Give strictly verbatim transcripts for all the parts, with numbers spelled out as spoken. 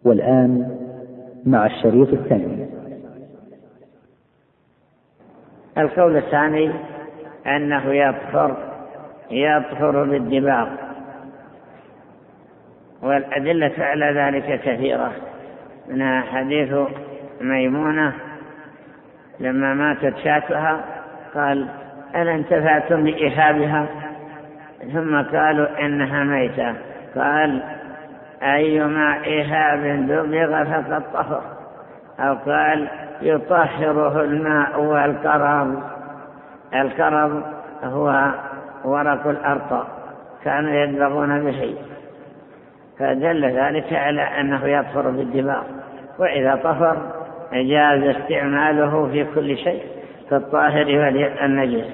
والآن مع الشريط الثاني. القول الثاني أنه يطهر يطهر بالدباغ، والأدلة على ذلك كثيرة، منها حديث ميمونة لما ماتت شاتها قال: ألا انتفعتم بإهابها؟ ثم قالوا إنها ميتة، قال: أيما إهاب دبغ فقد طهر، أو قال: يطهره الماء والقرض. القرض هو ورق الأرطى كانوا يدبغون به، فدل ذلك على أنه يطهر بالدباغ، وإذا طهر جاز استعماله في كل شيء كالطاهر والنجس.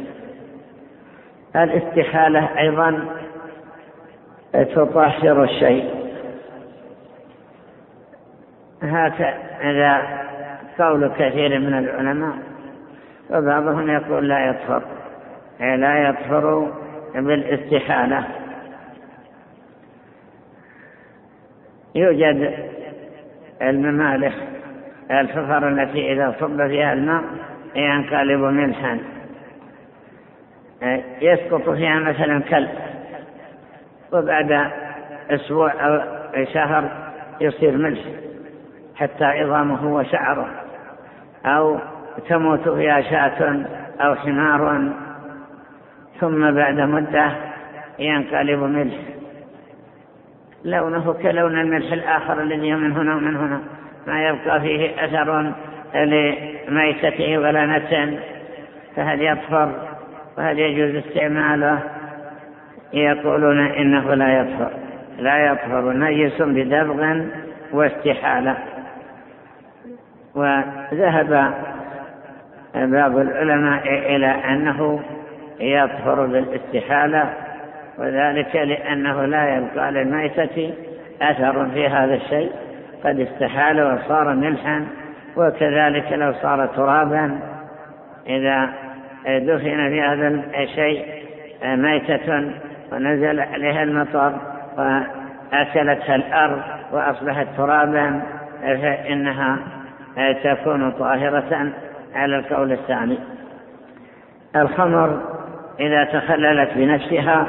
الاستحالة أيضا تطهر الشيء، هذا قول كثير من العلماء، وبعضهم يقول لا يطهر لا يطهر بالاستحالة. يوجد الممالح الفخر التي إذا صب فيها الماء ينقلب ملحا، يسقط فيها مثلا كلب، وبعد أسبوع أو شهر يصير ملح حتى عظامه وشعره، أو تموت فيها شاة أو حمار، ثم بعد مدة ينقلب ملح لونه كلون الملح الآخر الذي من هنا ومن هنا، ما يبقى فيه أثر لميتته ولا نتن، فهل يطهر وهل يجوز استعماله؟ يقولون إنه لا يطهر لا يطهر نجس بدبغ واستحالة. وذهب بعض العلماء إلى أنه يطهر بالاستحالة، وذلك لأنه لا يبقى للميتة أثر في هذا الشيء، قد استحال وصار ملحا، وكذلك لو صار ترابا إذا دفن في هذا الشيء ميتة ونزل عليها المطر وأكلتها الأرض وأصبحت ترابا فإنها تكون طاهرة على القول الثاني. الخمر إذا تخللت بنفسها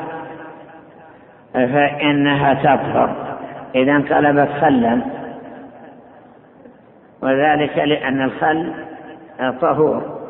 فإنها تطهر إذا انقلبت خلا، وذلك لأن الخل طهور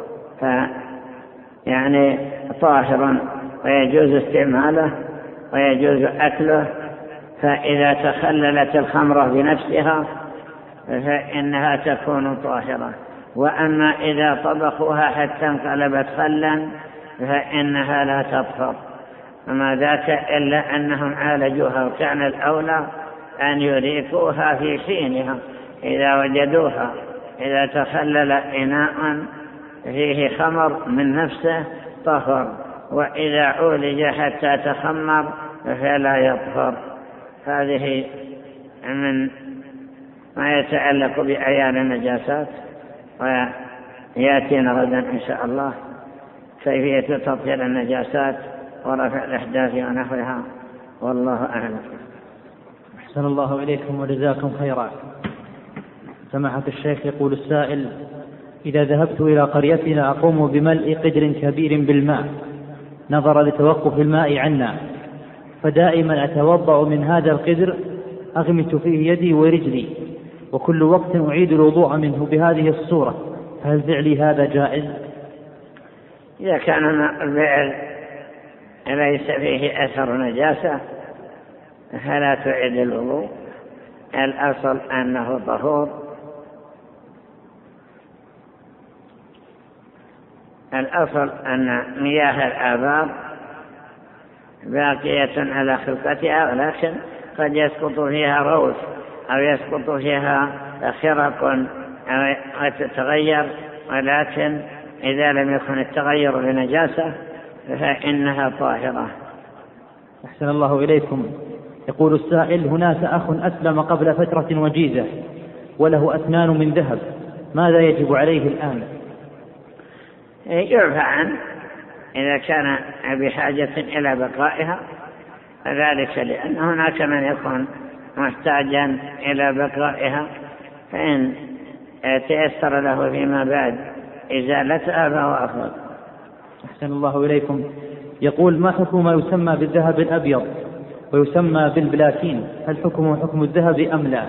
يعني طاهر ويجوز استعماله ويجوز أكله، فإذا تخللت الخمرة بنفسها فإنها تكون طاهرة. وأما إذا طبخوها حتى انقلبت خلا فإنها لا تطهر، وما ذاك إلا أنهم عالجوها، وكان الأولى أن يريقوها في حينها إذا وجدوها. إذا تخلل إناء فيه خمر من نفسه طهر، وإذا عولج حتى تخمر فلا يطهر. هذه من ما يتعلق بأعيان النجاسات، ويأتينا غدا إن شاء الله كيفية تطهير النجاسات ورفع الأحداث ونحوها، والله أعلم. أحسن الله إليكم وجزاكم خيرا. سماحة الشيخ، يقول السائل: إذا ذهبت إلى قريتنا أقوم بملء قدر كبير بالماء نظرا لتوقف الماء عنا، فدائما أتوضأ من هذا القدر أغمس فيه يدي ورجلي، وكل وقت أعيد الوضوء منه بهذه الصورة، فهل فعلي هذا جائز؟ إذا كان الفعل ليس فيه أثر نجاسة فلا تعيد الوضوء، الأصل أنه طهور. الأصل أن مياه الآبار باقية على خلقتها، ولكن قد يسقط فيها روث أو يسقط فيها خرق أو تتغير، ولكن إذا لم يكن التغير بنجاسة فإنها طاهرة. أحسن الله إليكم. يقول السائل: هناك أخ أسلم قبل فترة وجيزة وله أسنان من ذهب، ماذا يجب عليه الآن؟ يعفى عنه إذا كان بحاجة إلى بقائها، ذلك لأن هناك من يكون محتاجا إلى بقائها، فإن تيسر له فيما بعد إزالتها فهو أفضل. أحسن الله إليكم. يقول: ما حكم ما يسمى بالذهب الأبيض ويسمى بالبلاتين؟ هل حكمه حكم الذهب أم لا؟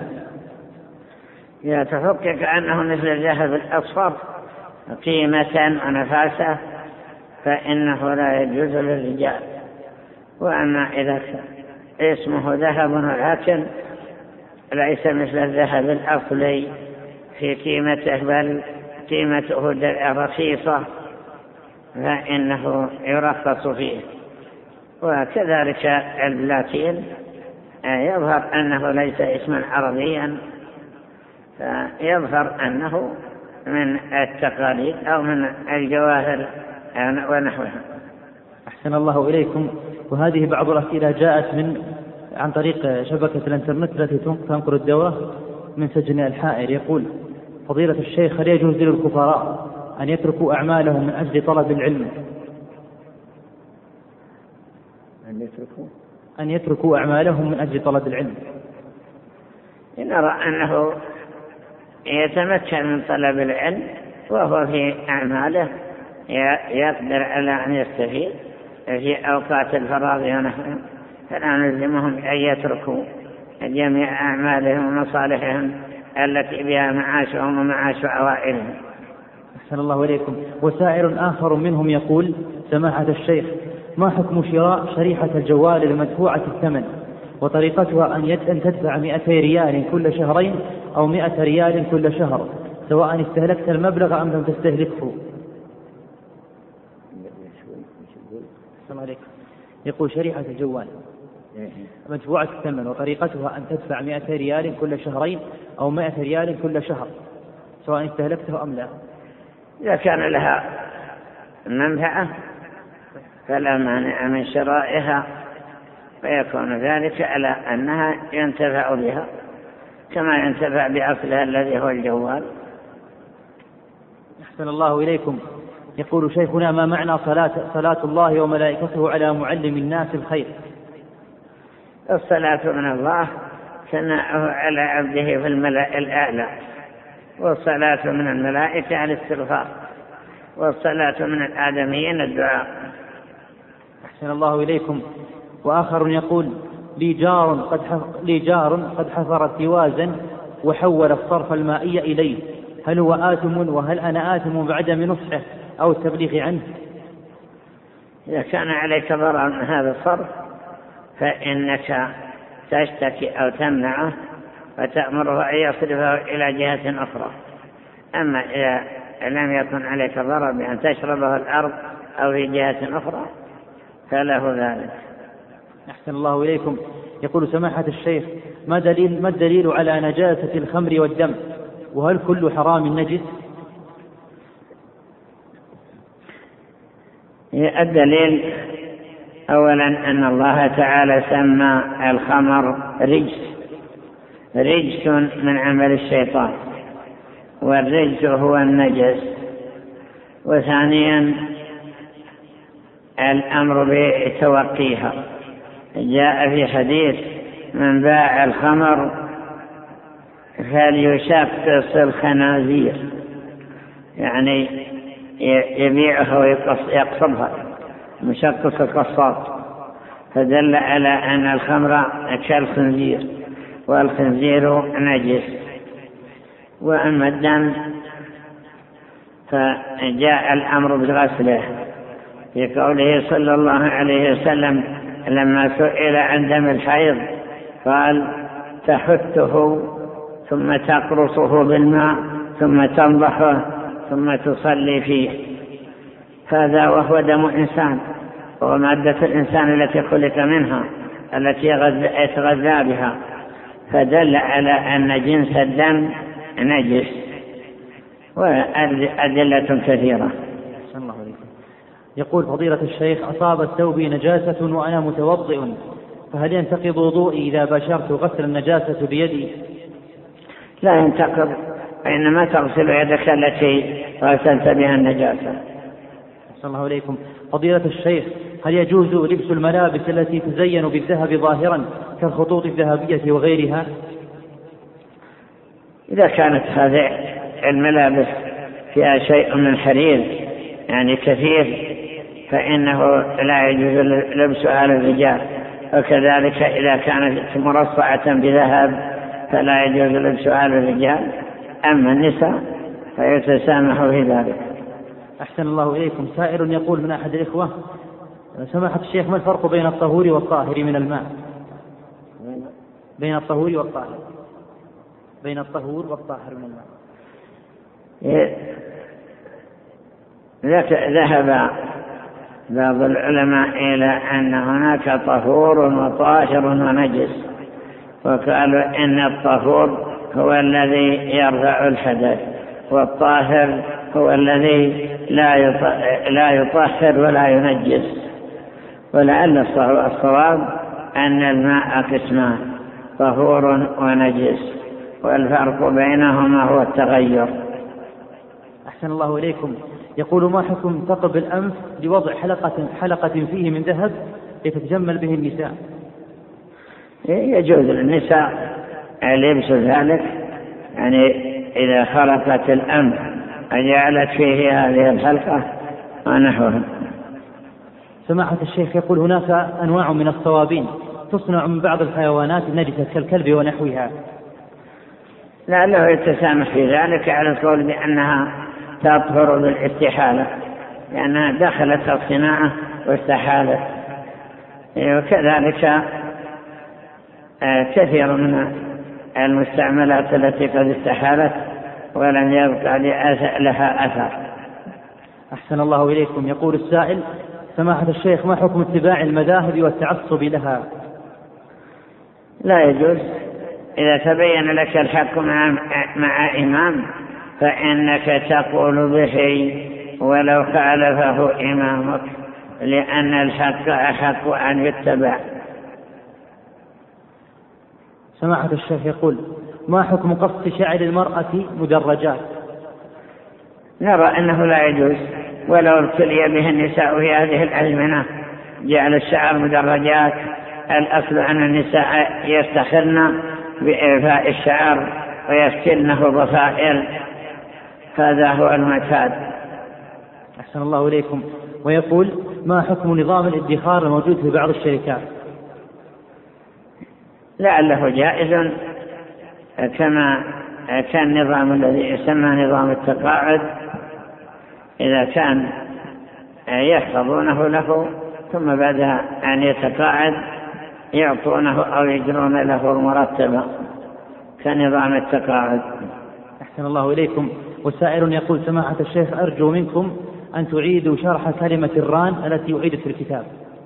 يتفكك أنه مثل الذهب الأصفر قيمة ونفاسة فإنه لا يجوز للرجال. وأما إذا اسمه ذهب ولكن ليس مثل الذهب الأصلي في قيمته بل قيمته رخيصة فإنه يرخص فيه. وكذلك البلاتين يظهر أنه ليس اسما عربيا، فيظهر أنه من التقاليد أو من الجواهر ونحوها. أحسن الله إليكم. وهذه بعض الأسئلة جاءت من عن طريق شبكة الإنترنت التي تنقل الدواء من سجن الحائر. يقول: فضيلة الشيخ، هل يجوز للكفراء أن يتركوا أعمالهم من أجل طلب العلم؟ أن يتركوا أن يتركوا أعمالهم من أجل طلب العلم. نرى أنه يتمكن من طلب العلم وهو في أعماله يقدر على أن يستفيد في أوقات الفراغ ونحوها، فلا نلزمهم أن يتركوا جميع أعمالهم ومصالحهم التي بها معاشهم ومعاش عوائلهم. أحسن الله إليكم. وسائر آخر منهم يقول: سماحة الشيخ، ما حكم شراء شريحة الجوال المدفوعة الثمن وطريقتها أن تدفع مئتي ريال كل شهرين أو مئة ريال كل شهر سواء استهلكت المبلغ أم لم تستهلكه؟ السلام عليكم. يقول: شريحة الجوال مدفوعة الثمن وطريقتها أن تدفع مئتي ريال كل شهرين أو مئة ريال كل شهر سواء استهلكته أم لا. إذا كان لها منفعة فلا مانع من شرائها، فيكون ذلك على أنها ينتفع بها كما ينتفع بأصلها الذي هو الجوال. أحسن الله إليكم. يقول شيخنا: ما معنى صلاة, صلاة الله وملائكته على معلم الناس الخير؟ الصلاة من الله ثناؤه على عبده في الملأ الأعلى، والصلاة من الملائكة على الاستغفار، والصلاة من الآدميين الدعاء. أحسن الله إليكم. وآخر يقول: لي جار قد لي جار قد حفر التوازن وحول الصرف المائي إليه، هل هو آثم وهل أنا آثم بعدم نصحه أو التبليغ عنه؟ إذا كان عليك ضرر من هذا الصرف فإنك تشتكي أو تمنعه وتأمره أن يصرفه إلى جهة أخرى. أما إذا لم يكن عليك ضرر بأن تشربه الأرض أو في جهة أخرى فله ذلك. أحسن الله إليكم. يقول: سماحة الشيخ، ما دليل, ما الدليل على نجاسة الخمر والدم؟ وهل كل حرام نجس؟ الدليل أولا أن الله تعالى سمى الخمر رجس رجس من عمل الشيطان، والرجس هو النجس. وثانيا الأمر بتوقيها، جاء في حديث: من باع الخمر فليشقص الخنازير، يعني يبيعها ويقصبها، مشقص القصاب، فدل على أن الخمر كالخنزير والخنزير نجس. وأما الدم فجاء الأمر بغسله في قوله صلى الله عليه وسلم لما سئل عن دم الحيض قال: تحته ثم تقرصه بالماء ثم تنضحه ثم تصلي فيه. هذا وهو دم إنسان، وهو مادة الإنسان التي خلق منها التي يتغذى بها، فدل على أن جنس الدم نجس. وأدلة كثيرة. يقول: فضيلة الشيخ، أصابت ثوبي نجاسة وأنا متوضئ، فهل ينتقض وضوئي إذا باشرت غسل النجاسة بيدي؟ لا ينتقض، إنما تغسل يدك التي غسلت بها النجاسة. صلى الله عليكم. فضيلة الشيخ، هل يجوز لبس الملابس التي تزين بالذهب ظاهرا كالخطوط الذهبية وغيرها؟ إذا كانت هذه الملابس فيها شيء من حرير يعني كثير فإنه لا يجوز لبسها للرجال، وكذلك إذا كانت مرصعة بذهب فلا يجوز لبسها للرجال. أما النساء فيتسامح في ذلك. أحسن الله إليكم. سائل يقول من أحد الإخوة: سماحة الشيخ، ما الفرق بين الطهور والطاهر من الماء؟ بين الطهور والطاهر بين الطهور والطاهر من الماء. ذهب بعض العلماء إلى أن هناك طهور وطاهر ونجس، وقالوا إن الطهور هو الذي يرفع الحدث، والطاهر هو الذي لا يطهر ولا ينجس. ولعل الصواب أن الماء قسمان: طهور ونجس، والفرق بينهما هو التغير. أحسن الله إليكم. يقول: ما حكم ثقب الأنف لوضع حلقة, حلقة فيه من ذهب لتتجمل به النساء؟ يجوز للنساء لبس ذلك، يعني إذا خلقت الأنف وجعلت فيه هذه الحلقة ونحوها. سماحة الشيخ يقول: هناك أنواع من الصوابين تصنع من بعض الحيوانات النجسة كالكلب ونحوها، لعله يتسامح في ذلك على القول بأنها تطهر بالاستحالة، لأنها دخلت الصناعة واستحالت. وكذلك كثير من المستعملات التي قد استحالت ولم يبقى لها أثر. أحسن الله إليكم. يقول السائل: سماحة الشيخ، ما حكم اتباع المذاهب والتعصب لها؟ لا يجوز. إذا تبين لك الحق مع, مع إمام فإنك تقول به ولو خالفه إمامك، لأن الحق أحق أن يتبع. سماحة الشيخ يقول: ما حكم قص شعر المرأة مدرجات؟ نرى أنه لا يجوز، ولو ابتلي به النساء في هذه الأزمنة جعل الشعر مدرجات. الأصل أن النساء يفتخرن بإعفاء الشعر ويفتلنه ضفائر، هذا هو المعتاد. أحسن الله إليكم. ويقول: ما حكم نظام الادخار الموجود في بعض الشركات؟ لعله جائز كما كان النظام الذي يسمى نظام التقاعد، إذا كان يحفظونه له ثم بعد أن يتقاعد يعطونه أو يجرون له المرتبة كنظام التقاعد. أحسن الله إليكم. وسائل يقول: سماحة الشيخ، أرجو منكم أن تعيدوا شرح كلمة الران التي أعيدت في الكتاب.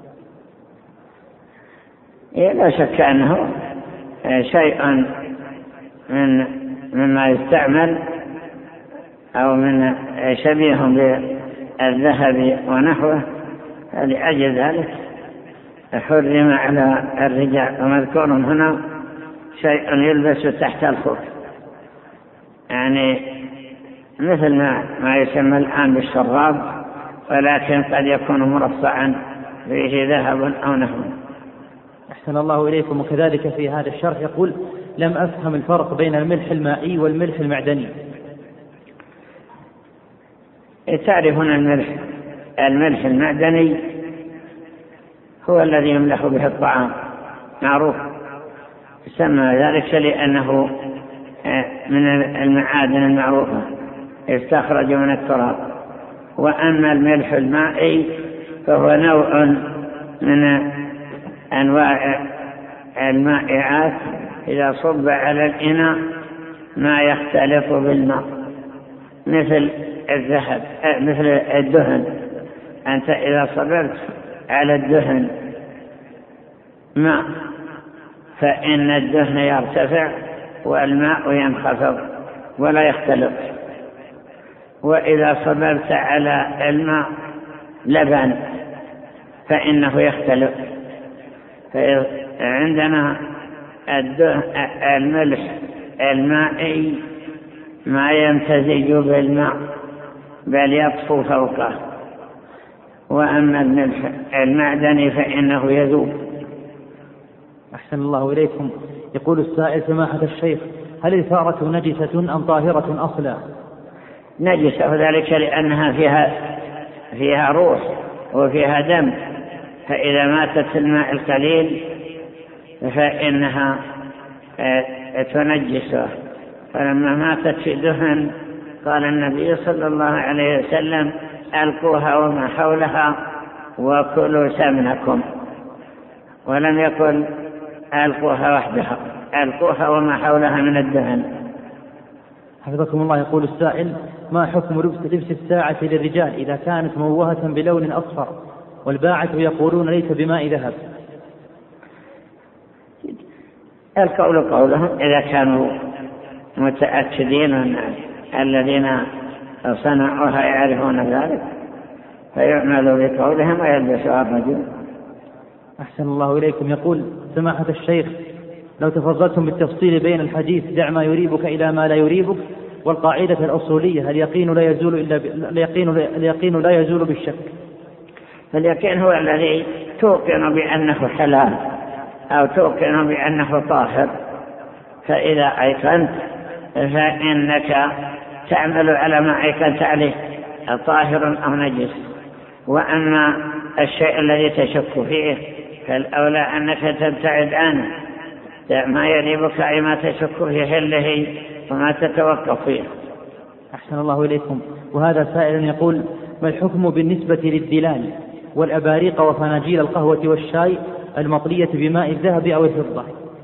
لا شك أنه شيء من مما يستعمل أو من شبيه بالذهب ونحوه، لأجل ذلك حرم على الرجال. ومذكور هنا شيء يلبس تحت الخف، يعني مثل ما, ما يسمى الآن بالشراب، ولكن قد يكون مرصعا فيه ذهب أو نحوه. أحسن الله إليكم. وكذلك في هذا الشرح يقول: لم أفهم الفرق بين الملح المائي والملح المعدني. تعرفون الملح الملح المعدني هو الذي يملح به الطعام، معروف، يسمى ذلك لأنه من المعادن المعروفة يستخرج من التراب. وأما الملح المائي فهو نوع من أنواع المائعات إذا صب على الإناء ما يختلط بالماء، مثل الذهب، مثل الدهن. أنت إذا صبرت على الدهن ماء فإن الدهن يرتفع والماء ينخفض ولا يختلط. وإذا صبرت على الماء لبن فإنه يختلط. فعندنا الملح المائي ما يمتزج بالماء بل يطفو فوقه، وأما الملح المعدن فإنه يذوب. أحسن الله إليكم. يقول السائل: سماحة الشيخ، هل الفأرة نجسة أم طاهرة أصلا؟ نجسة، وذلك لأنها فيها فيها روح وفيها دم، فإذا ماتت في الماء القليل فإنها تنجسه. فلما ماتت في دهن قال النبي صلى الله عليه وسلم: ألقوها وما حولها وكلوا سمنكم، ولم يقل ألقوها وحدها، ألقوها وما حولها من الدهن. حفظكم الله. يقول السائل: ما حكم لبس الساعة للرجال إذا كانت موهة بلون أصفر والباعة يقولون ليس بماء ذهب؟ القول قولهم إذا كانوا متأكدين أن الذين صنعوها يعرفون ذلك فيعملوا بقولهم ويلبسها الرجل. أحسن الله إليكم. يقول: سماحة الشيخ، لو تفضلتم بالتفصيل بين الحديث دع ما يريبك إلى ما لا يريبك والقاعدة الأصولية اليقين لا يزول إلا ب... اليقين اليقين لا يزول بالشك. فاليقين هو الذي توقن بأنه حلال أو توقن بأنه طاهر، فإذا أيقنت فإنك تعمل على ما أيقنت عليه طاهر أو نجس. وأما الشيء الذي تشك فيه فالأولى أنك تبتعد عنه، ما يريبك أي ما تشك في حله وما تتوقف فيه. أحسن الله إليكم. وهذا سائل يقول: ما الحكم بالنسبة للدلال والأباريق وفناجيل القهوة والشاي المطلية بماء الذهب أو الفضة؟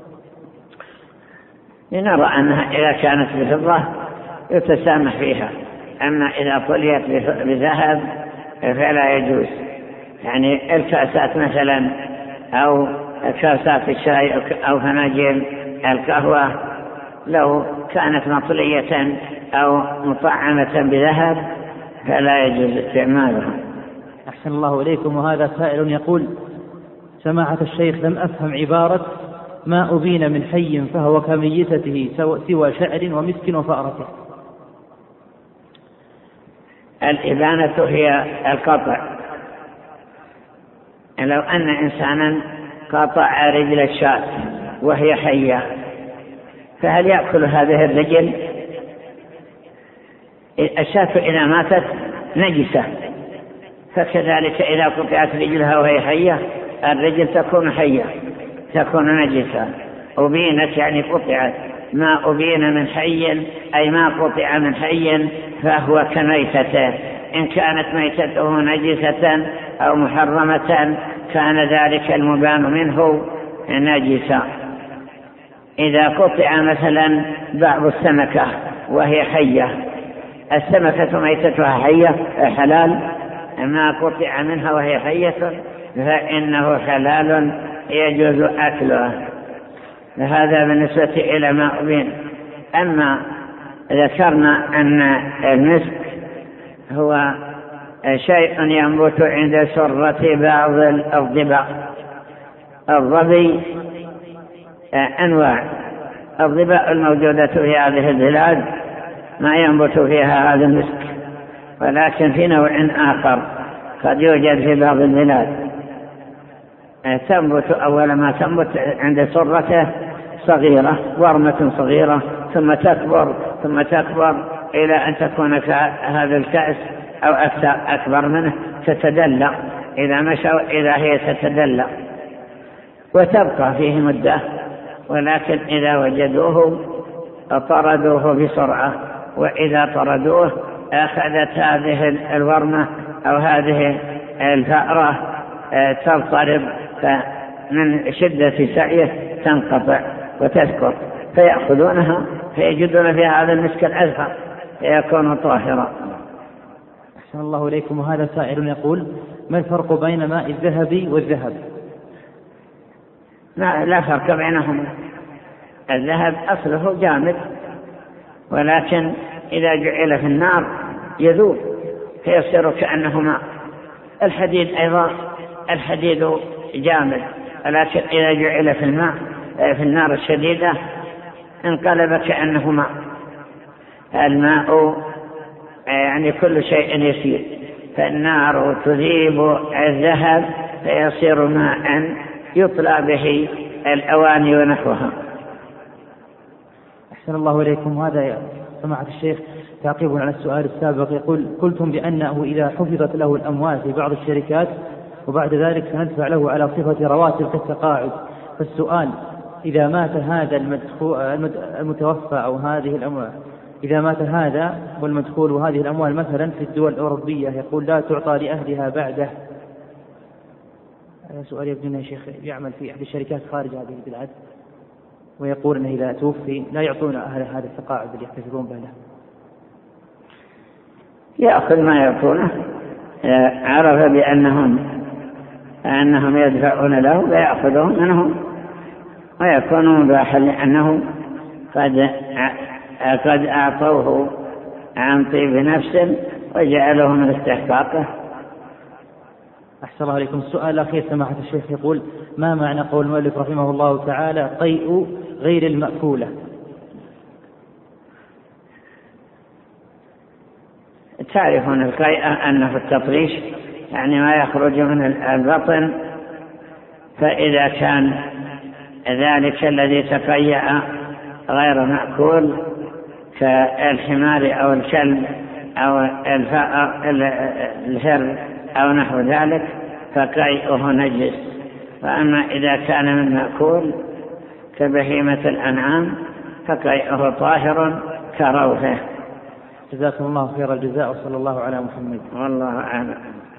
نرى أنها إذا كانت بفضة يتسامح فيها، أما إذا طليت بذهب فلا يجوز. يعني الكاسات مثلا أو كاسات الشاي أو فناجيل القهوة لو كانت مطلية أو مطعمة بذهب فلا يجوز استعمالها. أحسن الله إليكم. وهذا سائل يقول: سماحة الشيخ، لم أفهم عبارة ما أبين من حي فهو كميتته سوى شعر ومسك وفأرته. الإبانة هي القطع. لو أن إنسانا قطع رجل الشاة وهي حية فهل يأكل هذه الرجل؟ الشاة إذا ماتت نجسة، فكذلك إذا قطعت رجلها وهي حية الرجل تكون حية تكون نجسة. أبينت يعني قطعت. ما أبين من حي أي ما قطع من حي فهو كميتته. إن كانت ميتته نجسة أو محرمة كان ذلك المبان منه نجسا. إذا قطع مثلا بعض السمكة وهي حية، السمكة ميتتها حية حلال، ما قطع منها وهي حية فإنه حلال يجوز أكله. هذا بالنسبة إلى ما أبين. أما ذكرنا أن المسك هو شيء ينبت عند سرة بعض الضباع. الظبي أنواع. الضباع الموجودة في هذه البلاد ما ينبت فيها هذا المسك، ولكن في نوع آخر قد يوجد في بعض البلاد تنبت أول ما تنبت عند سرته صغيرة، ورمة صغيرة، ثم تكبر ثم تكبر إلى أن تكون هذا الكأس أو أكثر أكبر منه، تتدلى إذا مشوا إذا هي تتدلى وتبقى فيه مدة، ولكن إذا وجدوه طردوه بسرعة، وإذا طردوه أخذت هذه الورمة أو هذه الفأرة تضطرب، فمن شدة سعيه تنقطع وتسكر، فيأخذونها فيجدون فيها هذا المسك الأزهر فيكون طاهرا. أحسن الله إليكم. وهذا سائل يقول: ما الفرق بين ماء الذهب والذهب؟ لا, لا فرق بينهما. الذهب أصله جامد، ولكن إذا جعل في النار يذوب فيصير كأنه ماء. الحديد أيضا الحديد جامد، ولكن إذا جعل في الماء في النار الشديدة انقلب كأنه ماء. الماء يعني كل شيء يسير، فالنار تذيب الذهب فيصير ماء يطلى به الأواني ونحوها. أحسن الله إليكم. هذا سماحة الشيخ تعقيب على السؤال السابق، يقول: قلتم بأنه إذا حفظت له الأموال في بعض الشركات وبعد ذلك سندفع له على صفة رواتب كالتقاعد، فالسؤال: إذا مات هذا المتوفى أو هذه الأموال، إذا مات هذا والمدخول وهذه الأموال مثلا في الدول الأوروبية، يقول لا تعطى لأهلها بعده. هذا سؤال يبدو يا شيخ يعمل في إحدى الشركات خارج هذه البلاد، ويقول أنه إذا توفي لا يعطون أهل هذا التقاعد اللي يحتفظون به. يأخذ ما يعطونه، عرف بأنهم أنهم يدفعون له فيأخذهم منهم ويكون مباحا، لأنه قد قد أعطوه عن طيب نفس وجعله من استحقاقه. أحسن الله عليكم. السؤال الأخير سماحة الشيخ يقول: ما معنى قول المؤلف رحمه الله تعالى قيء غير المأكولة؟ تعرفون القيء أنه التطريش، يعني ما يخرج من البطن، فإذا كان ذلك الذي تقيأ غير مأكول كالحمار أو الكلب أو الهر أو نحو ذلك فقيئه نجس. وأما إذا كان من مأكول كبهيمة الأنعام فقيئه طاهر كروثه. جزاكم الله خير الجزاء، وصلى الله على محمد. والله أعلم.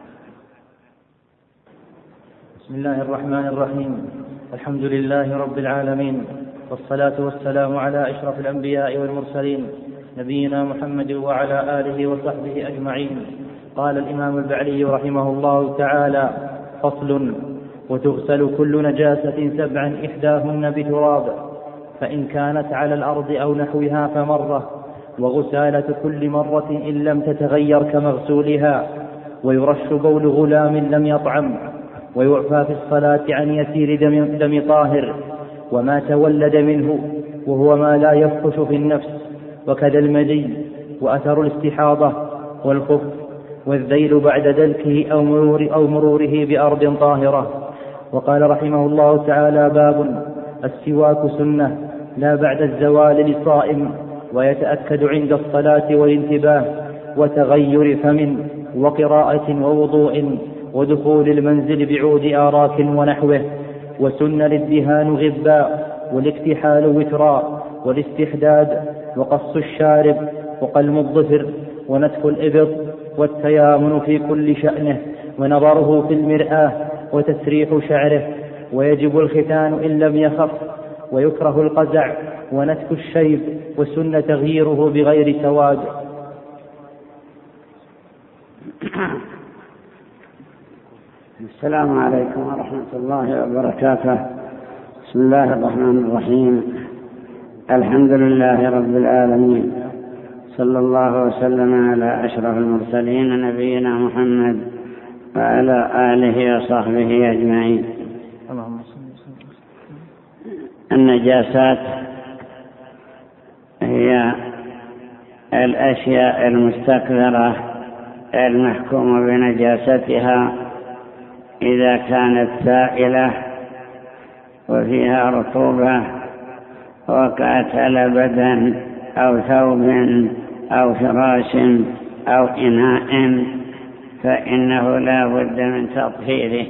بسم الله الرحمن الرحيم. الحمد لله رب العالمين، والصلاة والسلام على أشرف الأنبياء والمرسلين نبينا محمد وعلى آله وصحبه أجمعين. قال الإمام البعلي رحمه الله تعالى: فصل: وتغسل كل نجاسة سبعا إحداهن بتراب، فإن كانت على الأرض أو نحوها فمرة، وغسالة كل مرة إن لم تتغير كمغسولها، ويرش بول غلام لم يطعم، ويعفى في الصلاة عن يسير دم, دم طاهر وما تولد منه وهو ما لا يفحش في النفس، وكذا المدي وأثر الاستحاضة والخف والذيل بعد دلكه أو, مرور أو مروره بأرض طاهرة. وقال رحمه الله تعالى: باب: السواك سنة لا بعد الزوال للصائم، ويتأكد عند الصلاة والانتباه وتغير فم وقراءة ووضوء ودخول المنزل بعود آراك ونحوه. وسن الادهان غباء، والاكتحال وتراء، والاستحداد، وقص الشارب، وقلم الظفر، ونتف الإبط، والتيامن في كل شأنه، ونظره في المرآة، وتسريح شعره. ويجب الختان إن لم يخف، ويكره القزع ونتف الشيب، وسن تغييره بغير سواد. السلام عليكم ورحمة الله وبركاته. بسم الله الرحمن الرحيم. الحمد لله رب العالمين، صلى الله وسلم على أشرف المرسلين نبينا محمد وعلى آله وصحبه أجمعين. النجاسات هي الأشياء المستكثرة المحكوم بنجاستها إذا كانت سائلة وفيها رطوبة وقعت على بدن أو ثوب أو فراش أو إناء فإنه لا بد من تطهيره.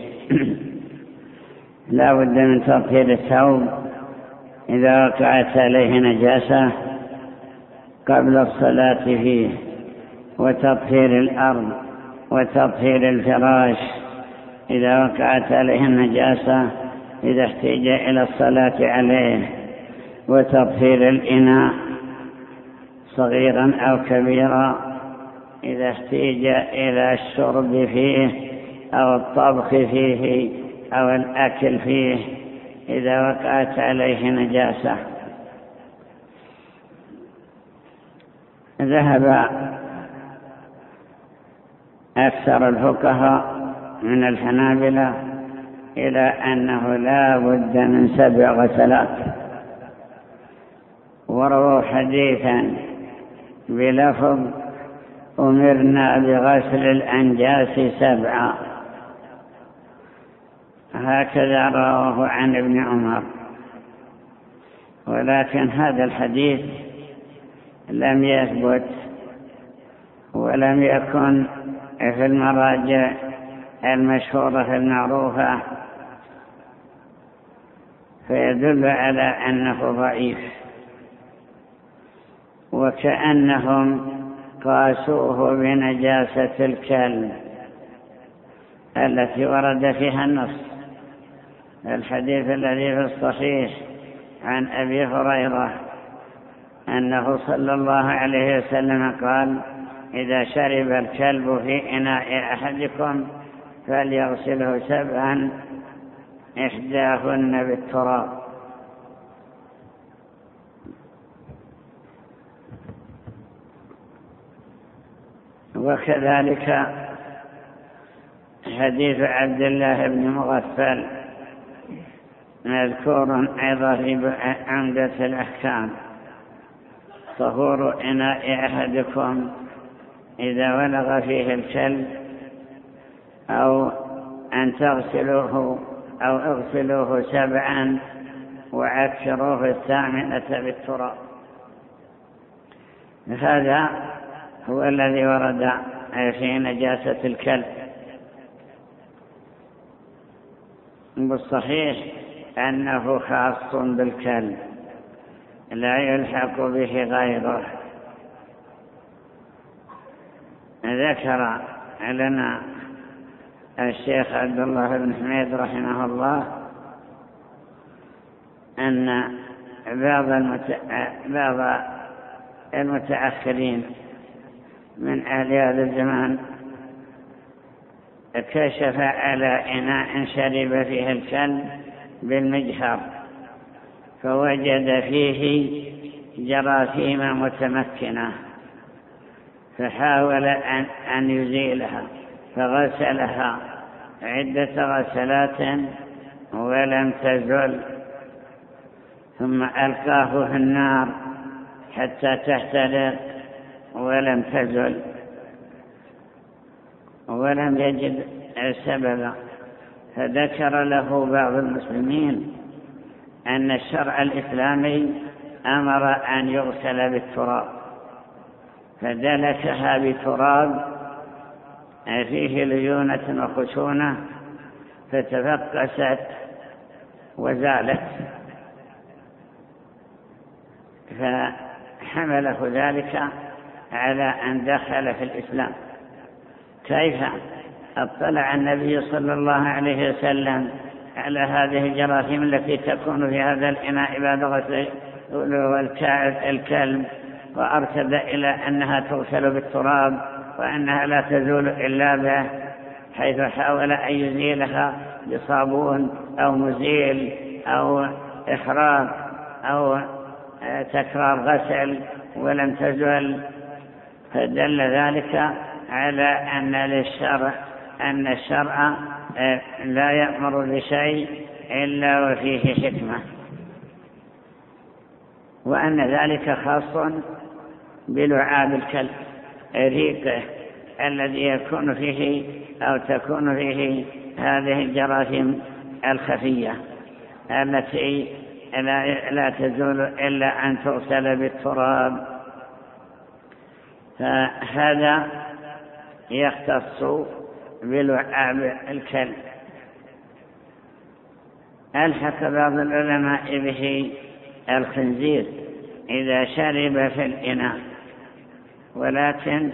لا بد من تطهير الثوب إذا وقعت عليه نجاسة قبل الصلاة فيه، وتطهير الأرض، وتطهير الفراش إذا وقعت عليه النجاسة إذا احتاج إلى الصلاة عليه، وتطهير الإناء صغيرا أو كبيرا إذا احتاج إلى الشرب فيه أو الطبخ فيه أو الأكل فيه إذا وقعت عليه نجاسة. ذهب أكثر الفقهاء من الحنابلة إلى أنه لا بد من سبع غسلات، ورووا حديثا بلفظ: أمرنا بغسل الأنجاس سبعا. هكذا رواه عن ابن عمر. ولكن هذا الحديث لم يثبت ولم يكن في المراجع المشهورة المعروفة، فيدل على أنه ضعيف، وكأنهم قاسوه بنجاسة الكلب التي ورد فيها النص. الحديث الذي في الصحيح عن أبي هريرة أنه صلى الله عليه وسلم قال: إذا شرب الكلب في إناء أحدكم فليغسله سبعا إحداهن بالتراب. وكذلك حديث عبد الله بن مغفل مذكور أيضا في عمدة الأحكام: طهور إناء أحدكم إذا ولغ فيه الكلب أو أن تغسلوه أو اغسلوه سبعا وعكروه الثامنة بالتراب. هذا هو الذي ورد في نجاسة الكلب. بالصحيح أنه خاص بالكلب لا يلحق به غيره. ذكر لنا الشيخ عبد الله بن حميد رحمه الله أن بعض, المت... بعض المتأخرين من أهل هذا الزمان كشف على إناء شرب فيه الكلب بالمجهر فوجد فيه جراثيم متمكنة، فحاول أن, أن يزيلها فغسلها عدة غسلات ولم تزل، ثم ألقاه في النار حتى تحترق ولم تزل ولم يجد سببا. فذكر له بعض المسلمين أن الشرع الإسلامي أمر أن يغسل بالتراب، فدلكها بتراب فيه ليونة وخشونة فتفقست وزالت، فحمله ذلك على أن دخل في الإسلام. كيف اطلع النبي صلى الله عليه وسلم على هذه الجراثيم التي تكون في هذا الإناء بعد غسل الكلب، وأرشد إلى أنها تغسل بالتراب وأنها لا تزول إلا به، حيث حاول أن يزيلها بصابون أو مزيل أو إخراق أو تكرار غسل ولم تزل. فدل ذلك على أن للشرع أن الشرع لا يأمر بشيء إلا وفيه حكمة، وأن ذلك خاص بلعاب الكلب ريقه الذي يكون فيه أو تكون فيه هذه الجراثيم الخفية التي لا, لا تزول إلا أن تغسل بالتراب. فهذا يختص بلعاب الكلب. ألحق بعض العلماء به الخنزير إذا شرب في الإناء، ولكن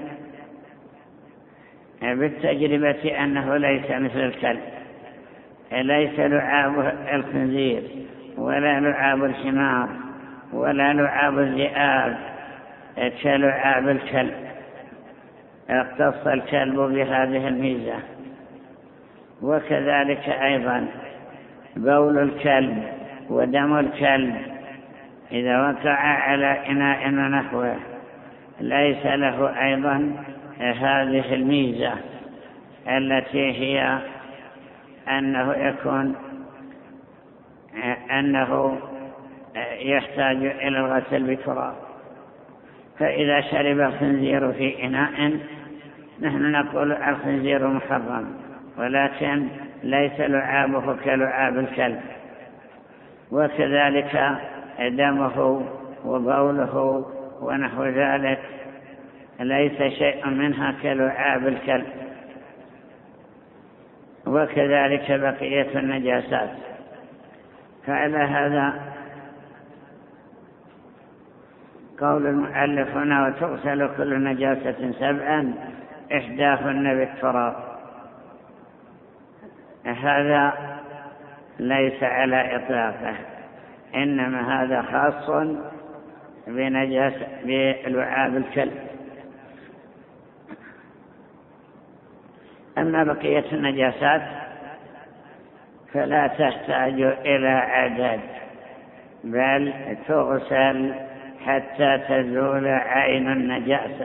بالتجربة أنه ليس مثل الكلب، ليس لعاب الخنزير ولا لعاب الحمار ولا لعاب الذئاب كلعاب الكلب. اختص الكلب بهذه الميزة. وكذلك أيضا بول الكلب ودم الكلب إذا وقع على إناء ونحوه ليس له أيضا هذه الميزة التي هي أنه يكون أنه يحتاج إلى الغسل بتراب. فإذا شرب الخنزير في إناء نحن نقول الخنزير محرم، ولكن ليس لعابه كلعاب الكلب، وكذلك دمه وبوله ونحو ذلك ليس شيء منها كلعاب الكلب، وكذلك بقية النجاسات. فعلى هذا قول المؤلف هنا وتغسل كل نجاسة سبعا إحداهن بالتراب، هذا ليس على إطلاقه، إنما هذا خاص بنجاسة بلعاب الكلب. أما بقية النجاسات فلا تحتاج إلى عدد، بل تغسل حتى تزول عين النجاسة.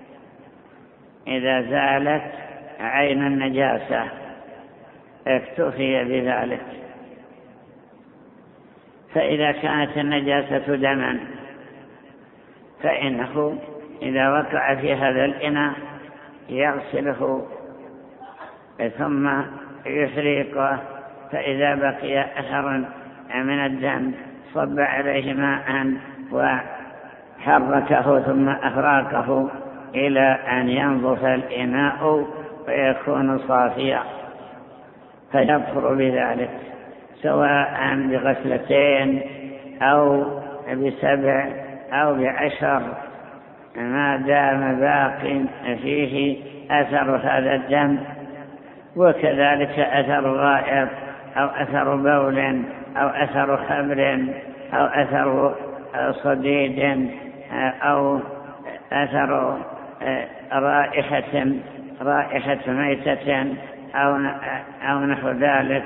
إذا زالت عين النجاسة اكتفي بذلك. فإذا كانت النجاسة دما فإنه إذا وقع في هذا الإناء يغسله ثم يفريقه، فإذا بقي أثر من الدم صب عليه ماء وحركه ثم أفراقه إلى أن ينظف الإناء ويكون صافيا، فيظفر بذلك سواء بغسلتين أو بسبع أو بعشر، ما دام باق فيه أثر هذا الدم. وكذلك أثر غائط أو أثر بول أو أثر خمر أو أثر صديد أو أثر رائحة رائحة ميتة أو أو نحو ذلك،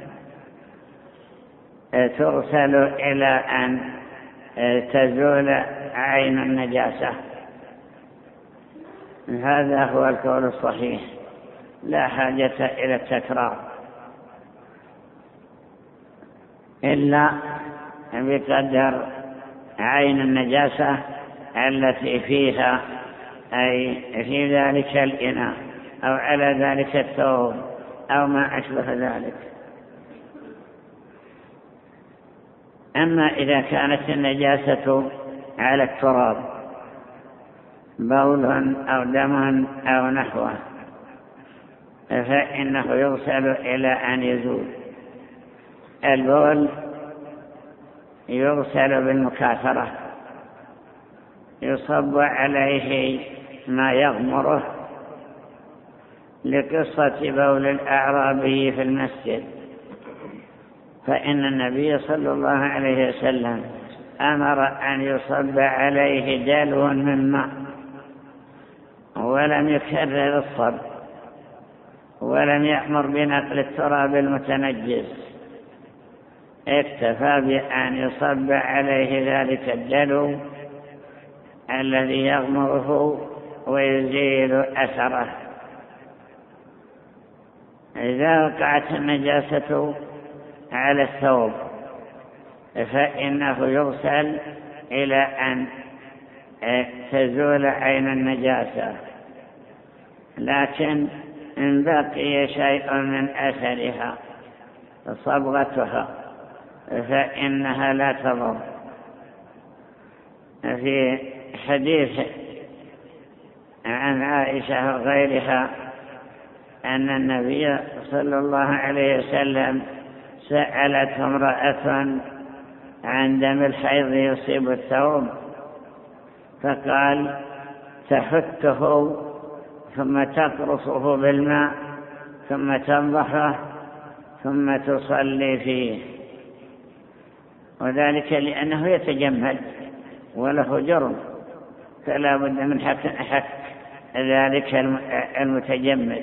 تغسل إلى أن تزول عين النجاسة. هذا هو القول الصحيح، لا حاجة إلى التكرار إلا بقدر عين النجاسة التي فيها، أي في ذلك الإناء أو على ذلك الثوب أو ما أشبه ذلك. أما إذا كانت النجاسة على التراب بول أو دم أو نحوه فإنه يغسل إلى أن يزول. البول يغسل بالمكاثرة، يصب عليه ما يغمره، لقصة بول الأعرابي في المسجد، فإن النبي صلى الله عليه وسلم أمر أن يصب عليه دلو من ماء ولم يكرر الصب، ولم يأمر بنقل التراب المتنجس، اكتفى بأن يصب عليه ذلك الدلو الذي يغمره ويزيل أثره. إذا وقعت النجاسة على الثوب فإنه يغسل إلى أن تزول عين النجاسة، لكن إن بقي شيء من أثرها صبغتها فإنها لا تضر. في حديث عن عائشة وغيرها أن النبي صلى الله عليه وسلم سألت امرأة عن دم الحيض يصيب الثوب، فقال تحته ثم تقرصه بالماء ثم تنضحه ثم تصلي فيه، وذلك لأنه يتجمد وله جرم، فلا بد من حك, حك ذلك المتجمد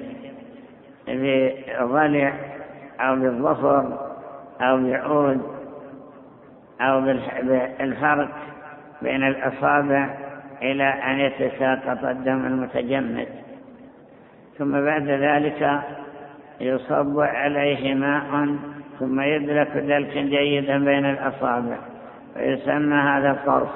بضلع أو بالظفر أو بعود أو بالفرق بين الأصابع إلى أن يتساقط الدم المتجمد، ثم بعد ذلك يصب عليه ماء ثم يدلك دلكا جيدا بين الأصابع، ويسمى هذا القرص،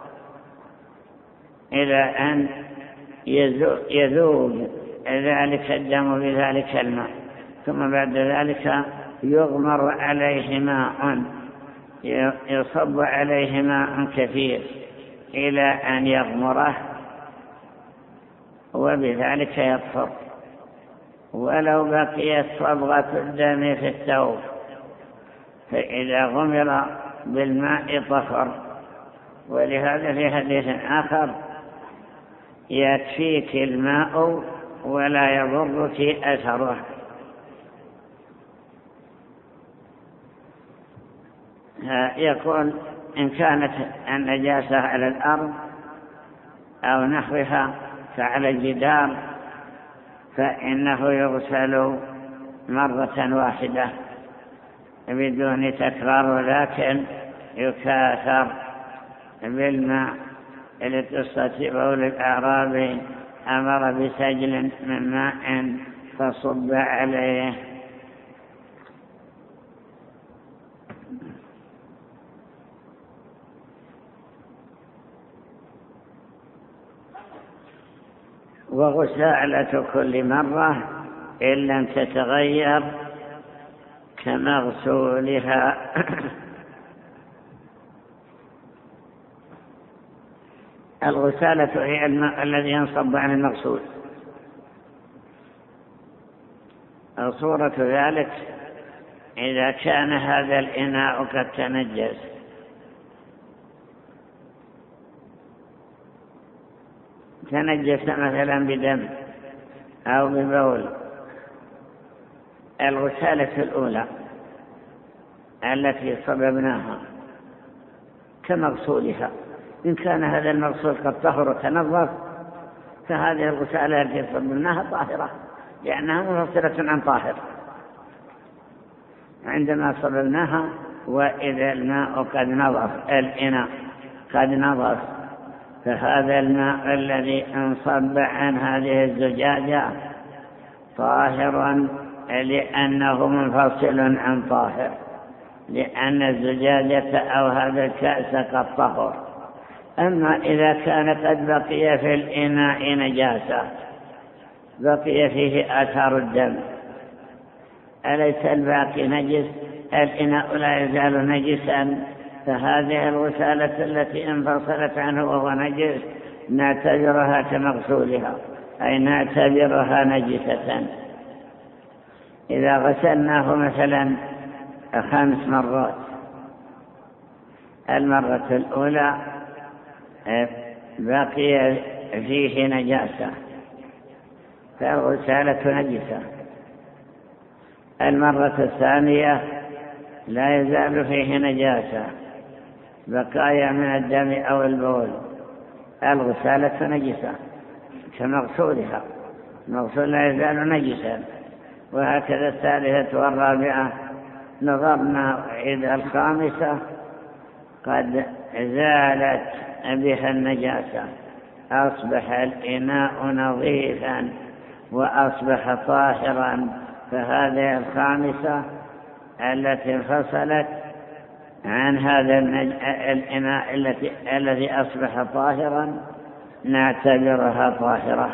إلى أن يذوب ذلك الدم بذلك الماء، ثم بعد ذلك يغمر عليه ماء، يصب عليه ماء كثير إلى أن يغمره، وبذلك يطهر. ولو بقيت صبغة الدم في الثوب فإذا غمر بالماء طهر. ولهذا في حديث آخر: يكفيك الماء ولا يضرك أثره. يقول: إن كانت النجاسة على الأرض أو نحوها فعلى الجدار فإنه يغسل مرة واحدة بدون تكرار، ولكن يكاثر بالماء. لقصة بول الأعرابي أمر بسجل من ماء فصب عليه. وغسالة كل مرة إن لم تتغير كمغسولها. الغسالة هي الماء الذي ينصب عن المغسول. صورة ذلك إذا كان هذا الإناء قد تنجس تنجس مثلا بدم أو ببول، الغسالة الأولى التي صببناها كمغسولها، إن كان هذا المغسول قد طهر وتنظف فهذه الغسالة التي صببناها طاهرة لأنها منفصلة عن طاهر عندما صببناها. وإذا الماء قد نظف، الإناء قد نظف، فهذا الماء الذي انصب عن هذه الزجاجة طاهر لأنه منفصل عن طاهر، لأن الزجاجة أو هذا الكأس قد طهر. أما إذا كان قد بقي في الإناء نجاسة، بقي فيه آثار الدم، أليس الباقي نجس؟ الإناء لا يزال نجسا، فهذه الغسالة التي انفصلت عنه وهو نجس نعتبرها كمغسولها، أي نعتبرها نجسة. إذا غسلناه مثلا خمس مرات، المرة الأولى بقي فيه نجاسة فالغسالة نجسة، المرة الثانية لا يزال فيه نجاسة، بقايا من الدم أو البول، الغسالة نجسة كمغسولها، المغسول لا يزال نجسا. وهكذا الثالثة والرابعة. نظرنا إذا الخامسة قد زالت بها النجاسة، أصبح الإناء نظيفا وأصبح طاهرا، فهذه الخامسة التي انفصلت عن هذا الإناء التي الذي أصبح طاهرا نعتبرها طاهرة.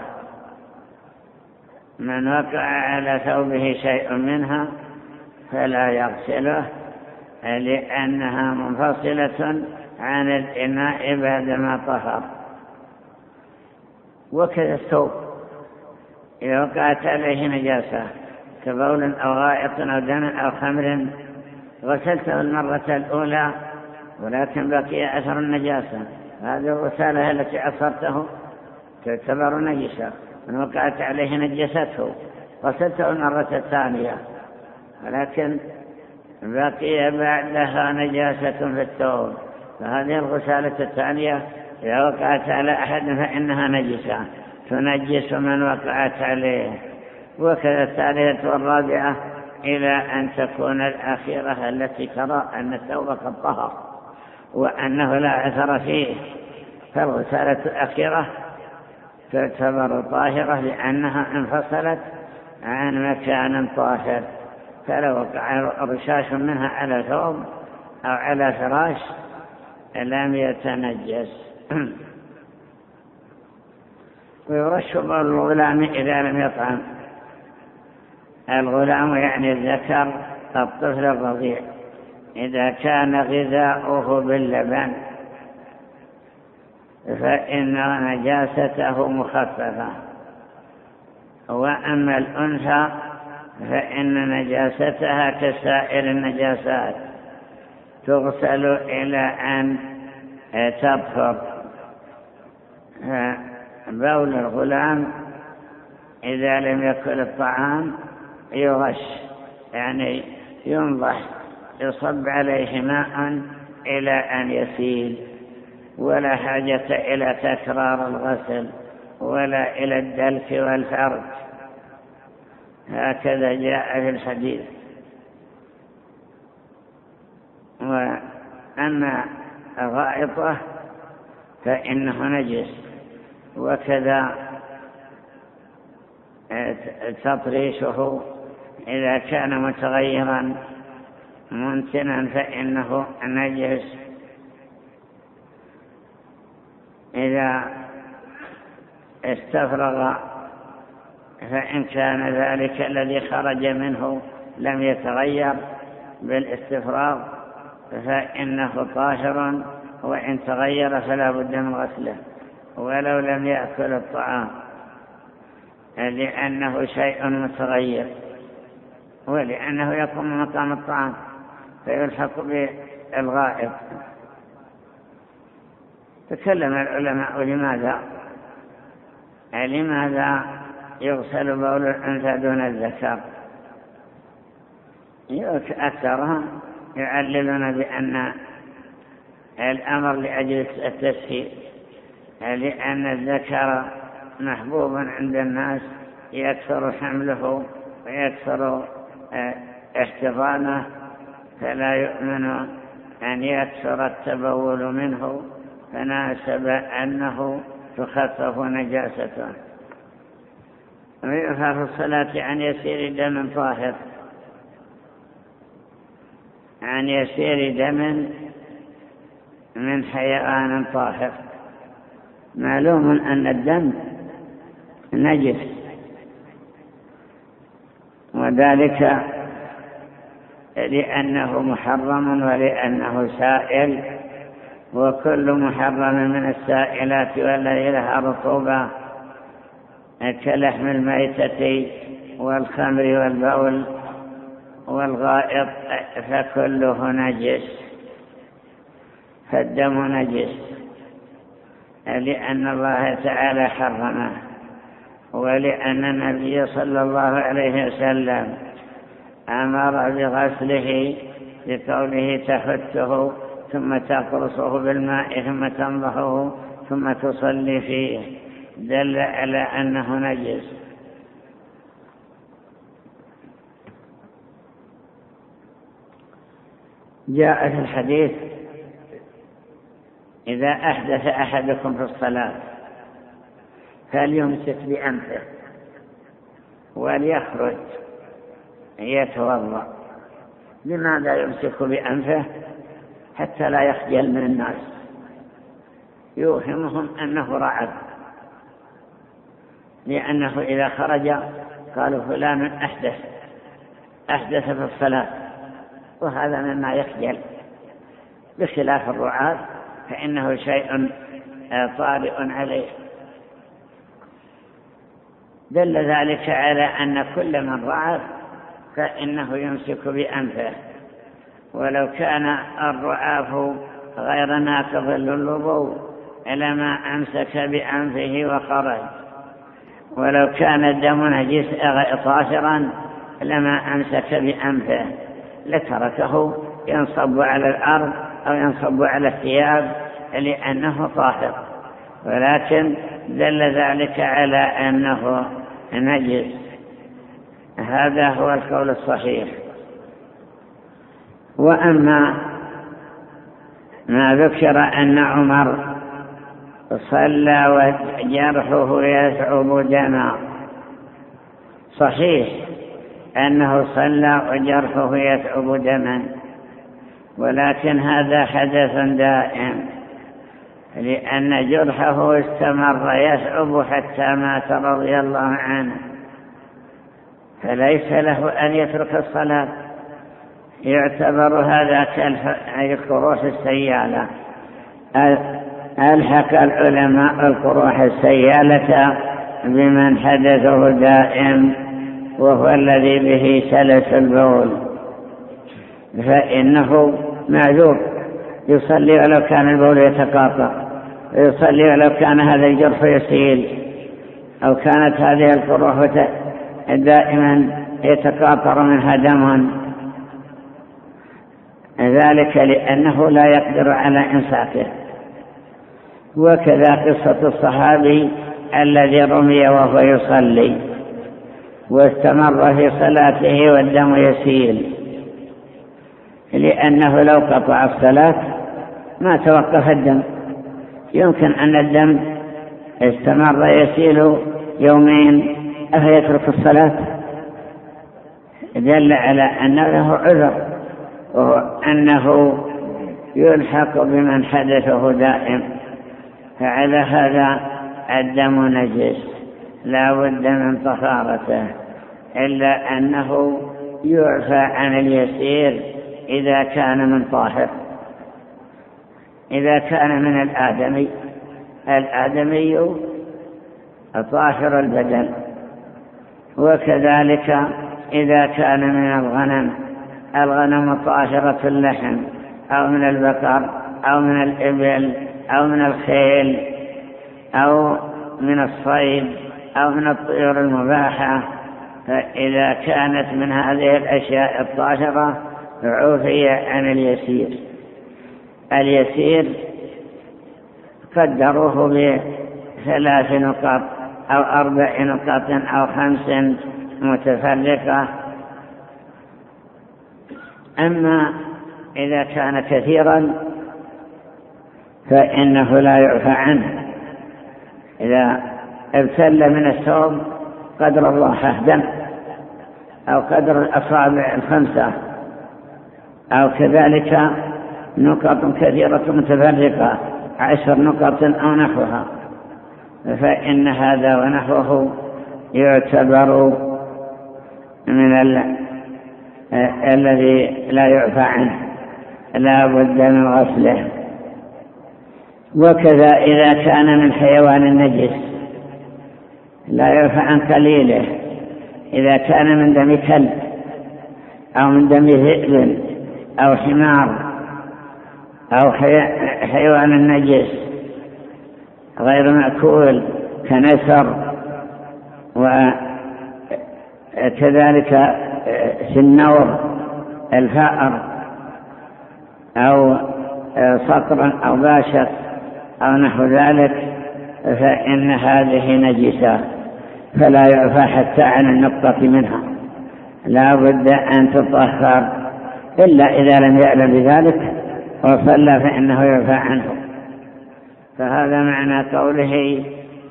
من وقع على ثوبه شيء منها فلا يغسله لأنها منفصلة عن الإناء بعدما طهر. وكذا الثوب إذا وقعت عليه نجاسة كبول أو غائط أو دم أو خمر غسلته المرة الأولى ولكن بقي أثر النجاسة، هذه الغسالة التي أصرته تعتبر نجسة. من وقعت عليه نجسته غسلته المرة الثانية ولكن بقي بعدها نجاسة في الثوب، فهذه الغسالة الثانية إذا وقعت على أحد فإنها نجسة تنجس من وقعت عليه. وكذا الثالثة والرابعة إلى أن تكون الأخيرة التي ترى أن الثوب قد طهر وأنه لا أثر فيه، فالغسالة الأخيرة تعتبر طاهرة لأنها انفصلت عن مكان طاهر. فلو وقع رشاش منها على ثوب أو على فراش لم يتنجس. ويرش بول الغلام إذا لم يطعم، الغلام يعني الذكر الطفل الرضيع إذا كان غذاؤه باللبن فإن نجاسته مخففة، وأما الأنثى فإن نجاستها كسائر النجاسات تغسل إلى أن تطهر. بول الغلام إذا لم يأكل الطعام يغش، يعني ينضح، يصب عليه ماء إلى أن يسيل، ولا حاجة إلى تكرار الغسل ولا إلى الدلك والفرج، هكذا جاء في الحديث. وأما غائطه فإنه نجس، وكذا تطريشه إذا كان متغيرا منتنا فإنه نجس. إذا استفرغ فإن كان ذلك الذي خرج منه لم يتغير بالاستفراغ فإنه طاهر، وإن تغير فلا بد من غسله ولو لم يأكل الطعام، لأنه شيء متغير ولأنه يقوم مقام الطعام فيلحق بالغائط. تكلم العلماء لماذا لماذا يغسل بول الأنثى دون الذكر. أكثرهم يعللون بأن الأمر لأجل التسهيل، لأن الذكر محبوب عند الناس يكثر حمله ويكثر احتضانه، فلا يؤمن أن يكثر التبول منه، فناسب أنه تخفف نجاسته. ويؤثر في الصلاة عن يسير دم طاهر، عن يسير دم من حيوان طاهر. معلوم أن الدم نجس، وذلك لأنه محرم ولأنه سائل، وكل محرم من السائلات والذي لها رطوبة كلحم الميتة والخمر والبول والغائط فكله نجس، فالدم نجس لأن الله تعالى حرمه، ولأن النبي صلى الله عليه وسلم أمر بغسله بقوله تحته ثم تقرصه بالماء ثم تنضحه ثم تصلي فيه، دل على أنه نجس. جاء في الحديث إذا أحدث أحدكم في الصلاة فليمسك بأنفه وليخرج يتوضأ. لماذا يمسك بأنفه؟ حتى لا يخجل من الناس، يوهمهم أنه رعب، لأنه إذا خرج قالوا فلان أحدث أحدث في الصلاة، وهذا مما يخجل، بخلاف الرعاة فإنه شيء طارئ عليه. دل ذلك على أن كل من رعى فإنه يمسك بأنفه، ولو كان الرعاف غير ناقض للوضوء لما أمسك بأنفه وخرج، ولو كان الدم نجس طاهرا لما أمسك بأنفه لتركه ينصب على الأرض أو ينصب على الثياب لأنه طاهر، ولكن دل ذلك على أنه نجس. هذا هو القول الصحيح. وأما ما ذكر أن عمر صلى وجرحه يثعب دما، صحيح أنه صلى وجرحه يثعب دما، ولكن هذا حدث دائم، لأن جرحه استمر يثعب حتى مات رضي الله عنه، فليس له أن يترك الصلاة. يعتبر هذا كالقروح السيالة. ألحق العلماء القروح السيالة بمن حدثه دائم وهو الذي به سلس البول، فإنه معذور، يصلي ولو كان البول يتقاطع، ويصلي ولو كان هذا الجرح يسيل، أو كانت هذه القروح دائما يتقاطر منها دم، ذلك لأنه لا يقدر على إمساكه. وكذا قصة الصحابي الذي رمي وهو يصلي واستمر في صلاته والدم يسيل، لأنه لو قطع الصلاة ما توقف الدم. يمكن أن الدم استمر يسيل يومين أفيترك الصلاة؟ دل على أن له عذر، وهو أنه يلحق بمن حدثه دائم. فعلى هذا الدم نجس لا بد من طهارته، إلا أنه يعفى عن اليسير إذا كان من طاهر. إذا كان من الآدمي، الآدمي طاهر البدن، وكذلك إذا كان من الغنم، الغنم طاهرة اللحم، أو من البقر أو من الإبل أو من الخيل أو من الصيد أو من الطيور المباحة، فإذا كانت من هذه الأشياء الطاهرة عفي عن اليسير. اليسير قدروه بثلاث نقاط أو أربع نقاط أو خمس متفرقة. أما إذا كان كثيرا فإنه لا يعفى عنه. إذا ابتل من الثوب قدر الله دم، أو قدر الأصابع الخمسة، أو كذلك نقط كثيرة متفرقة عشر نقط أو نحوها، فإن هذا ونحوه يعتبر من ال... الذي لا يعفى عنه، لا بد من غسله. وكذا إذا كان من حيوان النجس لا يعفى عن قليله. إذا كان من دم كلب أو من دم ذئب أو حمار أو حيوان النجس غير مأكول كنسر، وكذلك سنور الفأر أو صقر أو باشر أو نحو ذلك، فإن هذه نجسة فلا يعفى حتى عن النقطة منها، لا بد أن تطهر، إلا إذا لم يعلم بذلك وصلى فإنه يعفى عنه. فهذا معنى قوله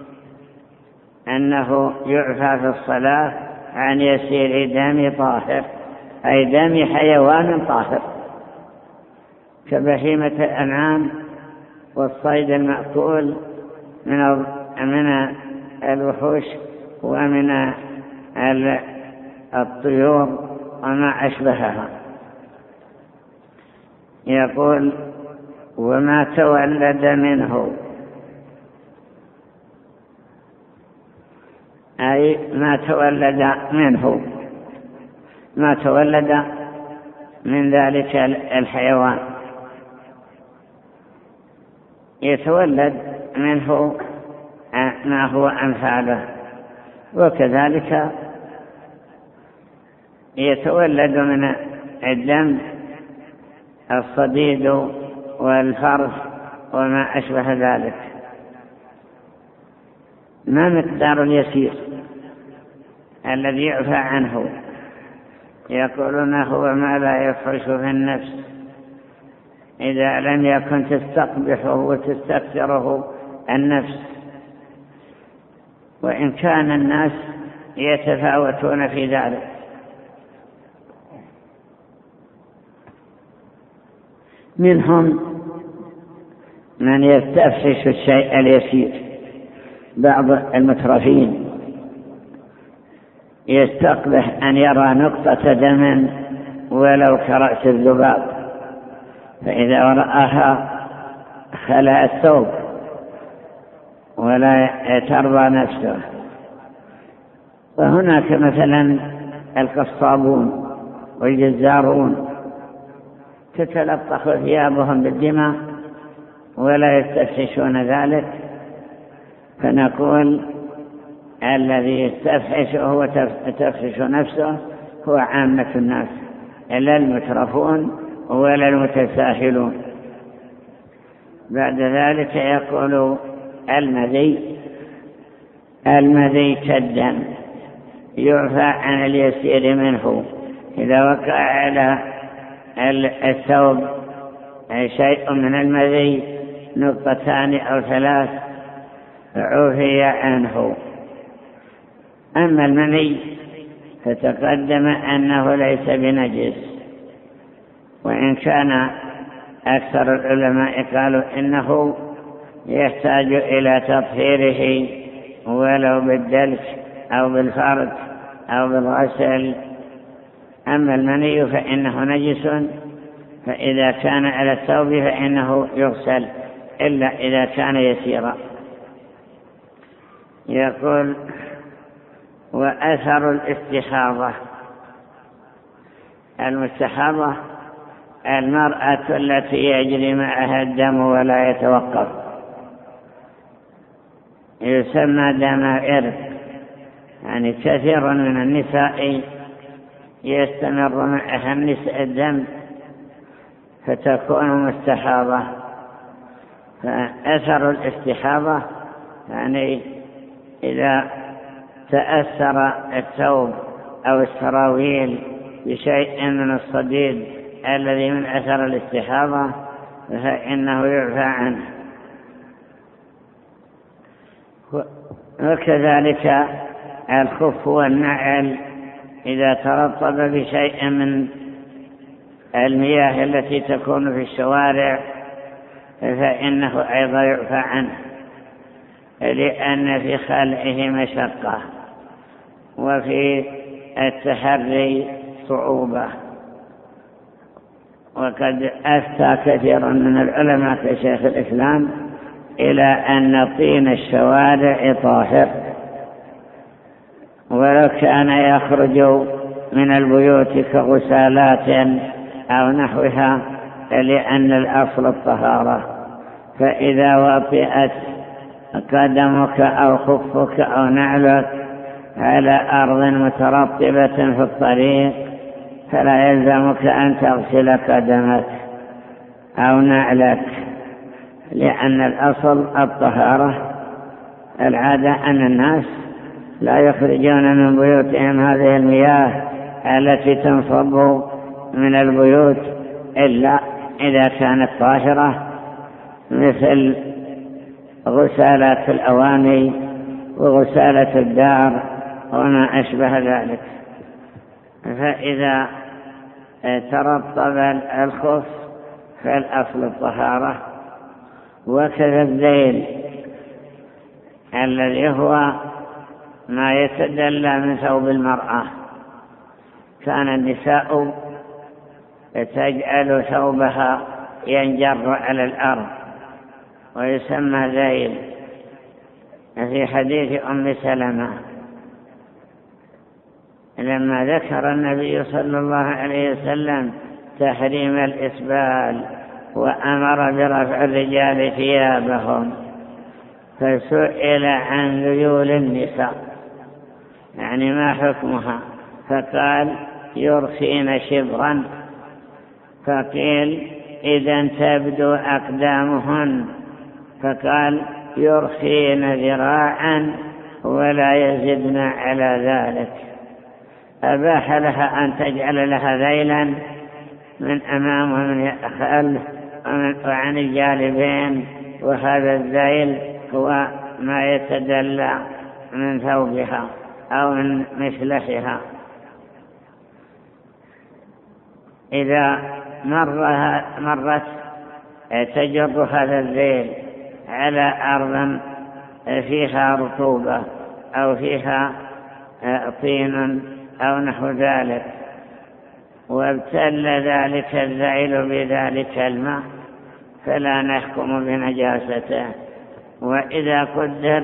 أنه يعفى في الصلاة عن يسير دم طاهر، أي دم حيوان طاهر كبهيمة الأنعام والصيد المأكول من من الوحوش ومن الطيور وما أشبهها. يقول وما تولد منه، أي ما تولد منه، ما تولد من ذلك الحيوان، يتولد منه ما هو أمثاله، وكذلك يتولد من الدم الصديد والفرث وما أشبه ذلك. ما مقدار اليسير الذي يعفى عنه؟ يقولون هو ما لا يفحش في النفس إذا لم يكن تستقبحه وتستكثره النفس، وإن كان الناس يتفاوتون في ذلك. منهم من يستفحش الشيء اليسير، بعض المترفين يستقبح أن يرى نقطة دم ولو كرأس الذباب، فإذا رآها خلع الثوب ولا ترضى نفسه. وهناك مثلا القصابون والجزارون تتلطخ ثيابهم بالدماء ولا يستفحشون ذلك، فنقول الذي يستفحشه وتفحش نفسه هو عامة الناس، لا المترفون ولا المتساهلون. بعد ذلك يقول المذي المذي كالدم يعفى عن اليسير منه، إذا وقع على الثوب شيء من المذي نقطتان أو ثلاث عفي عنه. أما المني فتقدم أنه ليس بنجس، وإن كان أكثر العلماء قالوا إنه يحتاج إلى تطهيره ولو بالدلك أو بالفرد أو بالغسل. أما المني فإنه نجس، فإذا كان على الثوب فإنه يغسل إلا إذا كان يسيرا. يقول وأثر الاستحاضة. المستحاضة المرأة التي يجري معها الدم ولا يتوقف، يسمى دم إرث، يعني كثير من النساء يستمر معها الدم فتكون مستحاضة. فأثر الاستحاضة يعني إذا تأثر الثوب أو السراويل بشيء من الصديد الذي من أثر الاستحاضة فإنه يعفى عنه. وكذلك الخف والنعل إذا ترطب بشيء من المياه التي تكون في الشوارع فإنه أيضا يعفى عنه، لأن في خلعه مشقة وفي التحري صعوبة. وقد أفتى كثير من العلماء كشيخ الإسلام إلى أن طين الشوارع طاهر ولو كان يخرج من البيوت كغسالات أو نحوها، لأن الأصل الطهارة. فإذا وطئت قدمك أو خفك أو نعلك على أرض مترطبة في الطريق فلا يلزمك أن تغسل قدمك أو نعلك، لأن الأصل الطهارة. العادة أن الناس لا يخرجون من بيوتهم هذه المياه التي تنصب من البيوت إلا إذا كانت طاهرة، مثل غسالات الأواني وغسالة الدار وما أشبه ذلك. فإذا ترطب الخف فالأصل الطهارة. وكذا الذيل الذي هو ما يتدلى من ثوب المرأة، كان النساء تجعل ثوبها ينجر على الأرض ويسمى ذيل، في حديث أم سلمة لما ذكر النبي صلى الله عليه وسلم تحريم الإسبال وأمر برفع الرجال ثيابهم، فسئل عن ذيول النساء يعني ما حكمها، فقال يرخين شبرا، فقيل إذا تبدو أقدامهن، فقال يرخين ذراعا ولا يزدن على ذلك. أباح لها أن تجعل لها ذيلا من أمام ومن خلف وعن الجانبين، وهذا الذيل هو ما يتدلى من ثوبها أو من مشلحها. إذا مرها مرت تجر هذا الذيل على أرض فيها رطوبة أو فيها طين أو نحو ذلك وابتل ذلك الذيل بذلك الماء فلا نحكم بنجاسته. وإذا قدر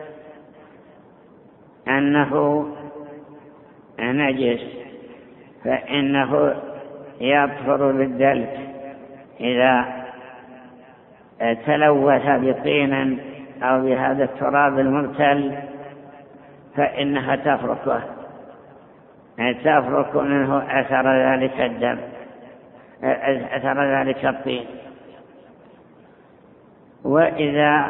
أنه نجس فإنه يطهر بالدلك إذا تلوث بطين أو بهذا التراب المبتل فإنها تفركه تفرك منه أثر ذلك الدم أثر ذلك الطين. وإذا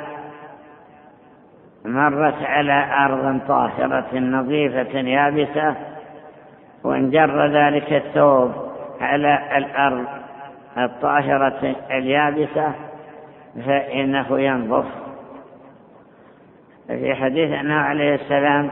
مرت على أرض طاهرة نظيفة يابسة وانجر ذلك الثوب على الأرض الطاهرة اليابسة فإنه ينظف. في حديث أنه عليه السلام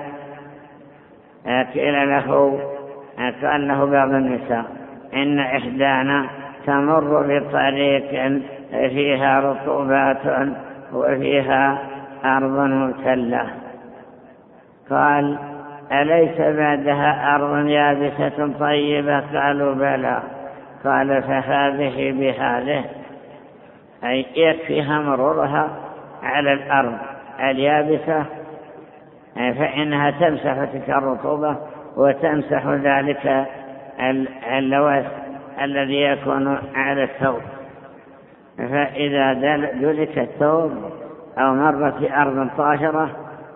قيل له قال له بعض النساء إن إحدانا تمر بطريق فيها رطوبات وفيها أرض مبتلة قال أليس بعدها أرض يابسة طيبة؟ قالوا بلى. قال فهذه بهذه أي يكفيها مرورها على الأرض اليابسة فإنها تمسح تلك الرطوبة وتمسح ذلك اللوث الذي يكون على الثوب. فإذا دلك الثوب أو مر في أرض طاهرة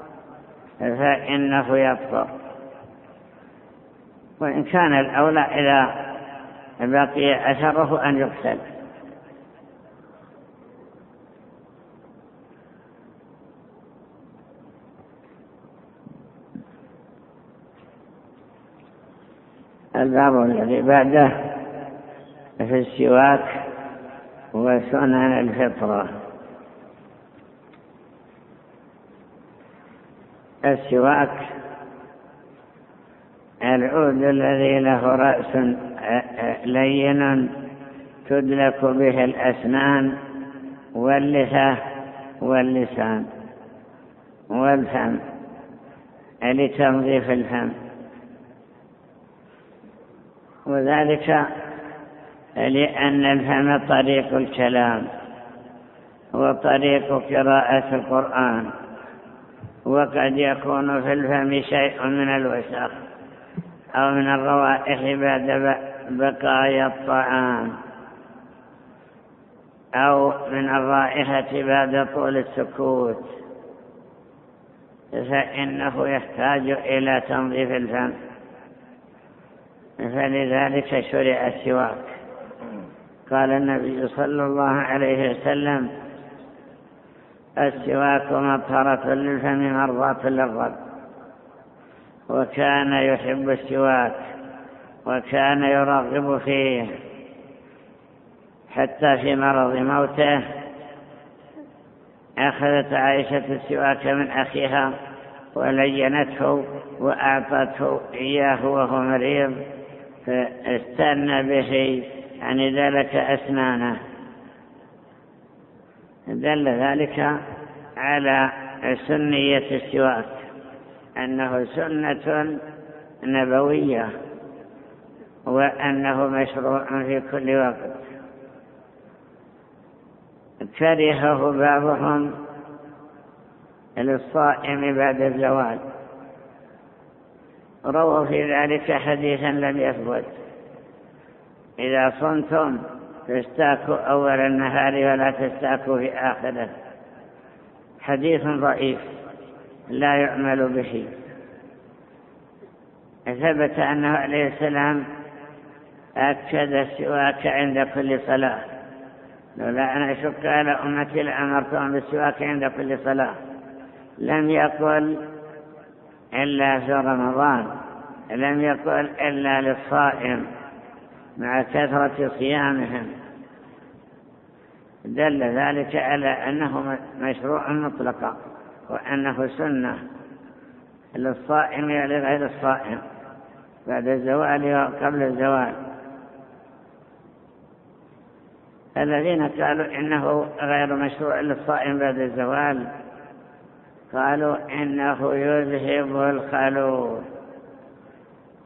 فإنه يطهر. وإن كان الأولى إذا بقي أثره أن يغسل. الباب الذي بعده في السواك وسنن الفطرة. السواك العود الذي له رأس لين تدلك به الأسنان واللثة واللسان والفم لتنظيف الفم، وذلك لأن الفم طريق الكلام وطريق قراءة القرآن، وقد يكون في الفم شيء من الوسخ أو من الروائح بعد بقايا الطعام أو من الرائحة بعد طول السكوت، فإنه يحتاج إلى تنظيف الفم، فلذلك شرع السواك. قال النبي صلى الله عليه وسلم السواك مطهرة للفم مرضاة للرب، وكان يحب السواك وكان يرغب فيه حتى في مرض موته أخذت عائشة السواك من أخيها ولينته وأعطته إياه وهو مريض فاستنى به عن ذلك أسنانه. دل ذلك على سنية السواك أنه سنة نبوية وأنه مشروع في كل وقت. كرهه بعضهم للصائم بعد الزوال، رووا في ذلك حديثا لم يثبت: إذا صمتم فاستاكوا أول النهار ولا تستاكوا في آخره. حديث ضعيف لا يعمل به. ثبت أنه عليه السلام أكد السواك عند كل صلاة، لولا أن أشك على أمتي لأمرتهم بالسواك عند كل صلاة. لم يقل إلا في رمضان، لم يقل إلا للصائم مع كثرة صيامهم. دل ذلك على أنه مشروع مطلقا وأنه سنة للصائم ولغير الصائم بعد الزوال وقبل الزوال. الذين قالوا إنه غير مشروع للصائم بعد الزوال قالوا إنه يذهب الخلوف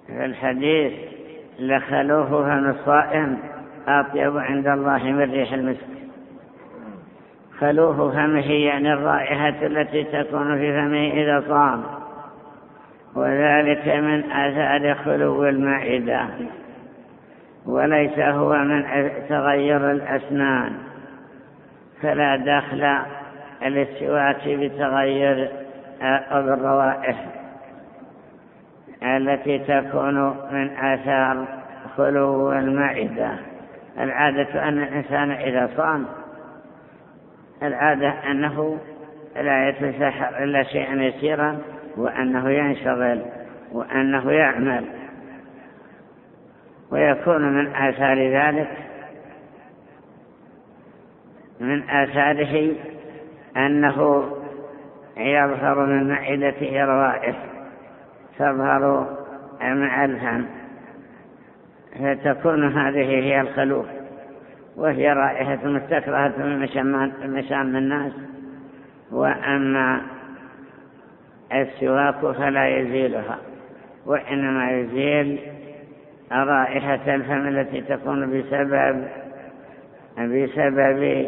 في الحديث لخلوه فم الصائم أطيب عند الله من ريح المسك. خلوه فمه يعني الرائحة التي تكون في فمه إذا صام، وذلك من آثار خلو المعدة، وليس هو من تغير الأسنان، فلا دخل للسواك بتغير أو بالروائح التي تكون من آثار خلو المعدة. العادة أن الإنسان إذا صام العادة أنه لا يتسحر إلا شيئا يسيرا، وأنه ينشغل وأنه يعمل، ويكون من آثار ذلك من آثاره أنه يظهر من معدته روائح تظهر مع الفم، فتكون هذه هي الخلوف، وهي رائحة مستكرهة من مشام الناس. وأما السواك فلا يزيلها، وإنما يزيل رائحة الفم التي تكون بسبب بسبب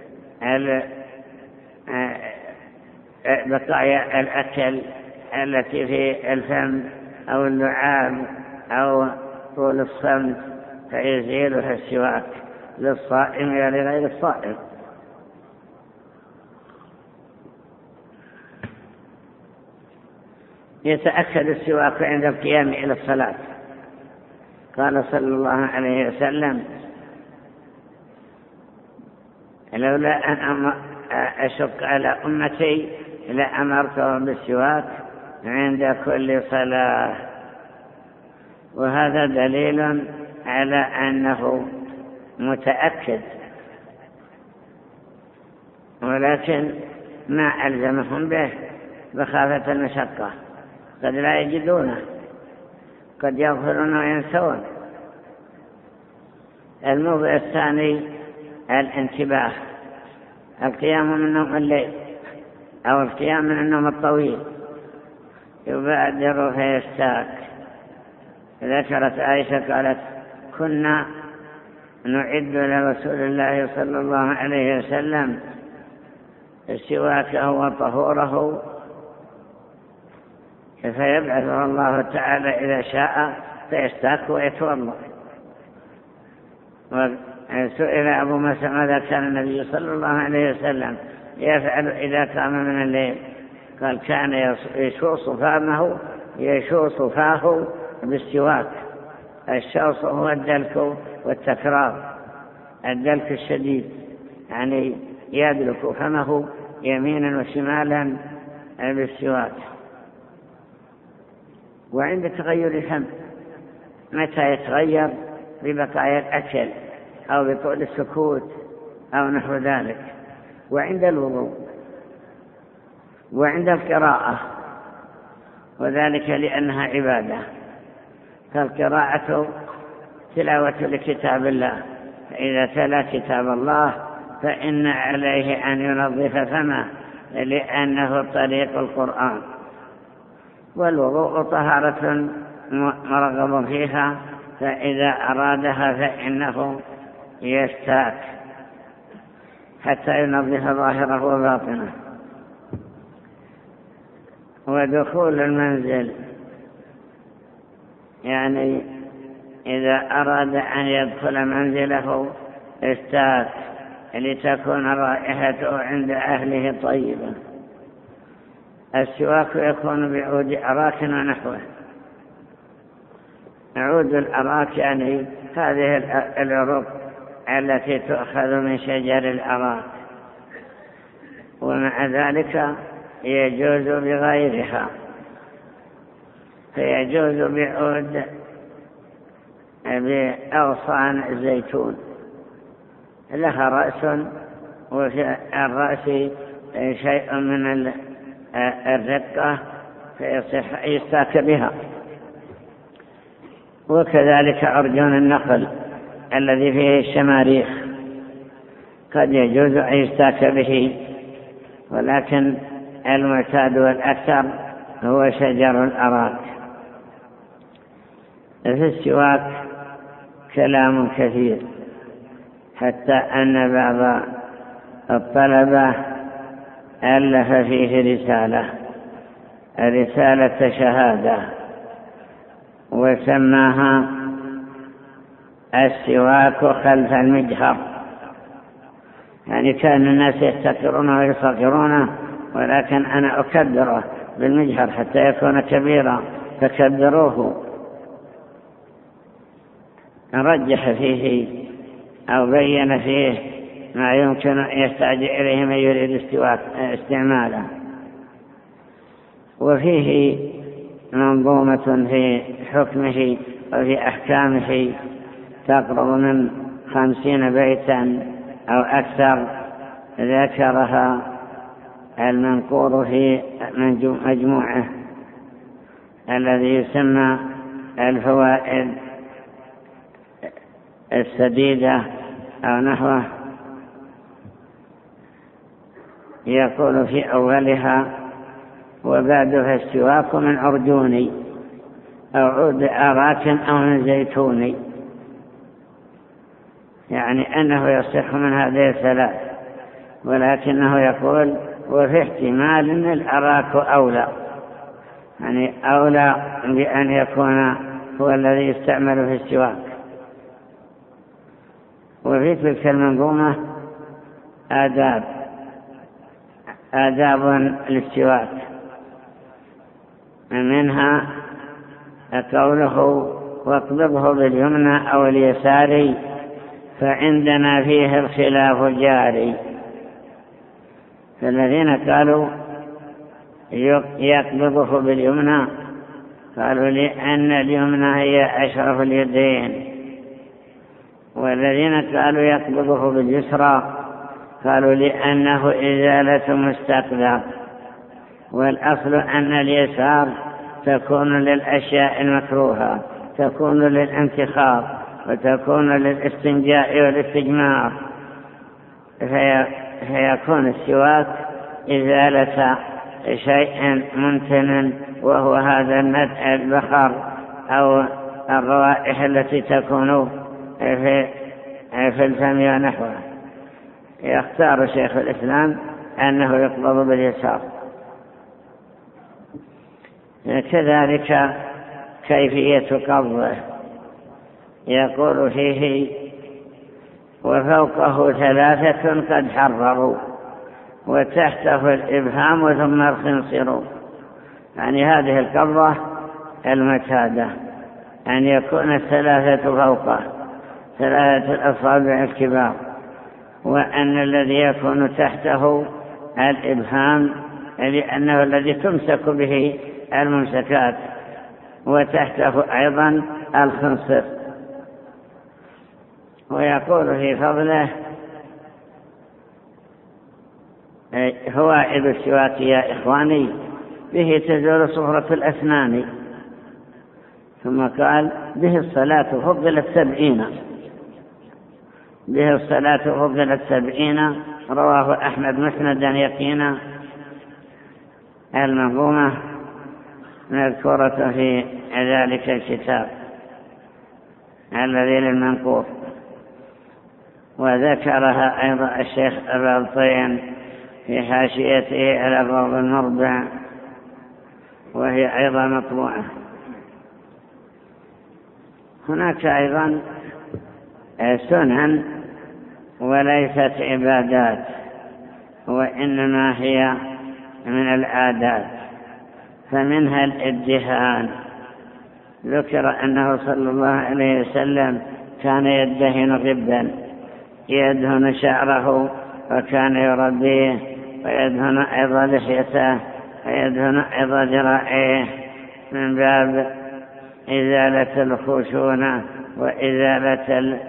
بقايا الأكل التي في الفم أو اللعاب أو طول الصمت، فيزيلها السواك للصائم ولغير الصائم. يتأكد السواك عند القيام إلى الصلاة. قال صلى الله عليه وسلم: لولا أن أشق على أمتي لأمرتهم بالسواك عند كل صلاة. وهذا دليل على أنه متأكد، ولكن ما ألزمهم به بخافة المشقة، قد لا يجدونه، قد يغفرون وينسون. الموضع الثاني الانتباه، القيام من نوم الليل أو القيام من النوم الطويل، يبادر فيستاك. ذكرت عائشة قالت: كنا نعد لرسول الله صلى الله عليه وسلم سواكه وطهوره، فيبعثه الله تعالى إذا شاء فيستاك ويتوضا. وسئل أبو موسى ماذا كان النبي صلى الله عليه وسلم يفعل إذا قام من الليل؟ قال: كان يشوص فمه يشوص فاه بالسواك. الشوص هو الدلك والتكرار، الدلك الشديد يعني يدلك فمه يمينا وشمالا بالسواك. وعند تغير الفم، متى يتغير؟ ببقايا الأكل أو بطول السكوت أو نحو ذلك. وعند الوضوء، وعند القراءة، وذلك لأنها عبادة. فالقراءة تلاوة لكتاب الله، فإذا تلا كتاب الله فإن عليه أن ينظف فمه لأنه طريق القرآن. والوضوء طهارة مرغب فيها، فإذا أرادها فإنه يستاك حتى ينظف ظاهره وباطنه. ودخول المنزل، يعني إذا أراد أن يدخل منزله استاك لتكون رائحته عند أهله طيبة. السواك يكون بعود أراك ونحوه. عود الأراك يعني هذه العروق التي تؤخذ من شجر الأراك، ومع ذلك يجوز بغيرها، فيجوز بعود بأغصان الزيتون لها رأس، وفي الرأس شيء من الرقة فيصح يستاك بها. وكذلك عرجون النخل الذي فيه الشماريخ قد يجوز أن يستاك به، ولكن المعتاد والأكثر هو شجر الأراك. في السواك كلام كثير، حتى أن بعض الطلبة ألف فيه رسالة رسالة شهادة وسماها السواك خلف المجهر، يعني كان الناس يستكرونه ويصغرونه، ولكن أنا أكبره بالمجهر حتى يكون كبيرا فكبروه. رجح فيه أو بين فيه ما يمكن يحتاج إليه من يريد استعماله. وفيه منظومة في حكمه وفي أحكامه تقرب من خمسين بيتا أو أكثر، ذكرها المنقور في مجموعه الذي يسمى الفوائد السديدة أو نحوه. يقول في أولها: وبعدها السواك من عرجوني أو عود أراك أو من زيتوني، يعني أنه يصح من هذه الثلاث، ولكنه يقول وفي احتمال أن الأراك أولى، يعني أولى بأن يكون هو الذي يستعمل في السواك. وفي تلك المنظومة آداب آداب للسواك، منها قوله: واقبضه باليمنى أو اليسار فعندنا فيه الخلاف جاري. فالذين قالوا يقبضه باليمنى قالوا لأن اليمنى هي أشرف اليدين، والذين قالوا يقبضه باليسرى قالوا لأنه إزالة مستقبل، والأصل أن اليسار تكون للأشياء المكروهة، تكون للانتخاب وتكون للاستنجاء والاستجمار، فيكون السواك إزالة شيء ممتن، وهو هذا البخار أو الروائح التي تكون في في الفم ونحوه. يختار شيخ الإسلام أنه يقبض باليسار. كذلك كيفية قبضه، يقول فيه: وفوقه ثلاثة قد حرروا وتحته الإبهام ثم الخنصر، يعني هذه القبضة المعتادة أن يكون الثلاثة فوقه، ثلاثة الأصابع الكبار، وأن الذي يكون تحته الإبهام لأنه الذي تمسك به الممسكات، وتحته أيضا الخنصر. ويقول في فضله: فوائد السواك يا إخواني به تزول صفرة الأسنان. ثم قال: به الصلاة فضلت سبعين، به الصلاة فضلت سبعين، رواه أحمد مسندا يقينا. المنظومة مذكورة في ذلك الكتاب الذي للمنقور، وذكرها أيضا الشيخ أبا الطين في حاشيته على الروض المربع، وهي أيضا مطبوعة. هناك أيضا سنن وليست عبادات، وإنما هي من العادات، فمنها الادهان. ذكر أنه صلى الله عليه وسلم كان يدهن غبا، يدهن شعره وكان يربيه، ويدهن أيضا لحيته، ويدهن أيضا ذراعيه، من باب إزالة الخشونة وإزالة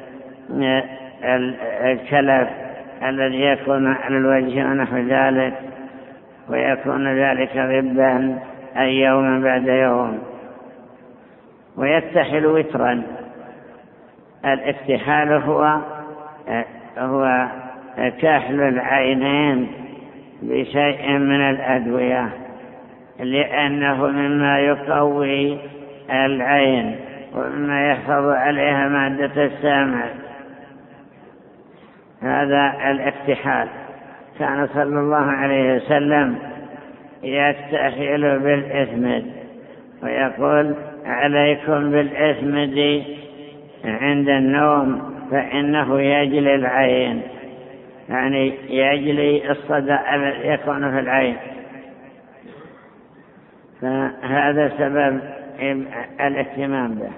الكلف الذي يكون على الوجه ونحو ذلك، ويكون ذلك غبا أي يوما بعد يوم. ويكتحل وترا. الاكتحال هو هو كحل العينين بشيء من الأدوية، لأنه مما يقوي العين ومما يحفظ عليها مادة السامع. هذا الاكتحال. كان صلى الله عليه وسلم يستحيل بالإثمد ويقول عليكم بالإثمد عند النوم فإنه يجلي العين، يعني يجلي الصدى الذي يكون في العين. فهذا سبب الاهتمام به.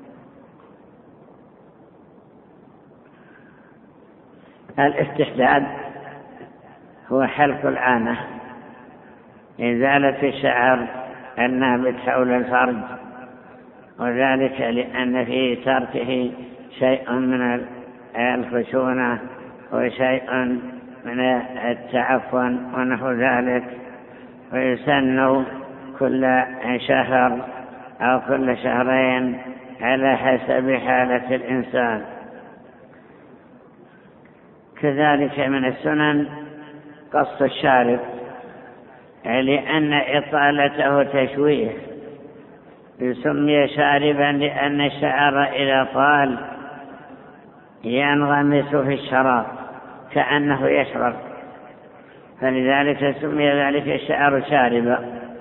الاستحداد هو حلق العانة، إزالة الشعر النابت حول الفرج، وذلك لأن في تركه شيء من الخشونة وشيء من التعفن ونحو ذلك، ويسن كل شهر أو كل شهرين على حسب حالة الإنسان. كذلك من السنن قص الشارب، لأن إطالته تشويه. يسمي شاربا لأن الشعر إذا طال ينغمس في الشراب كأنه يشرب، فلذلك سمي ذلك الشعر شاربا.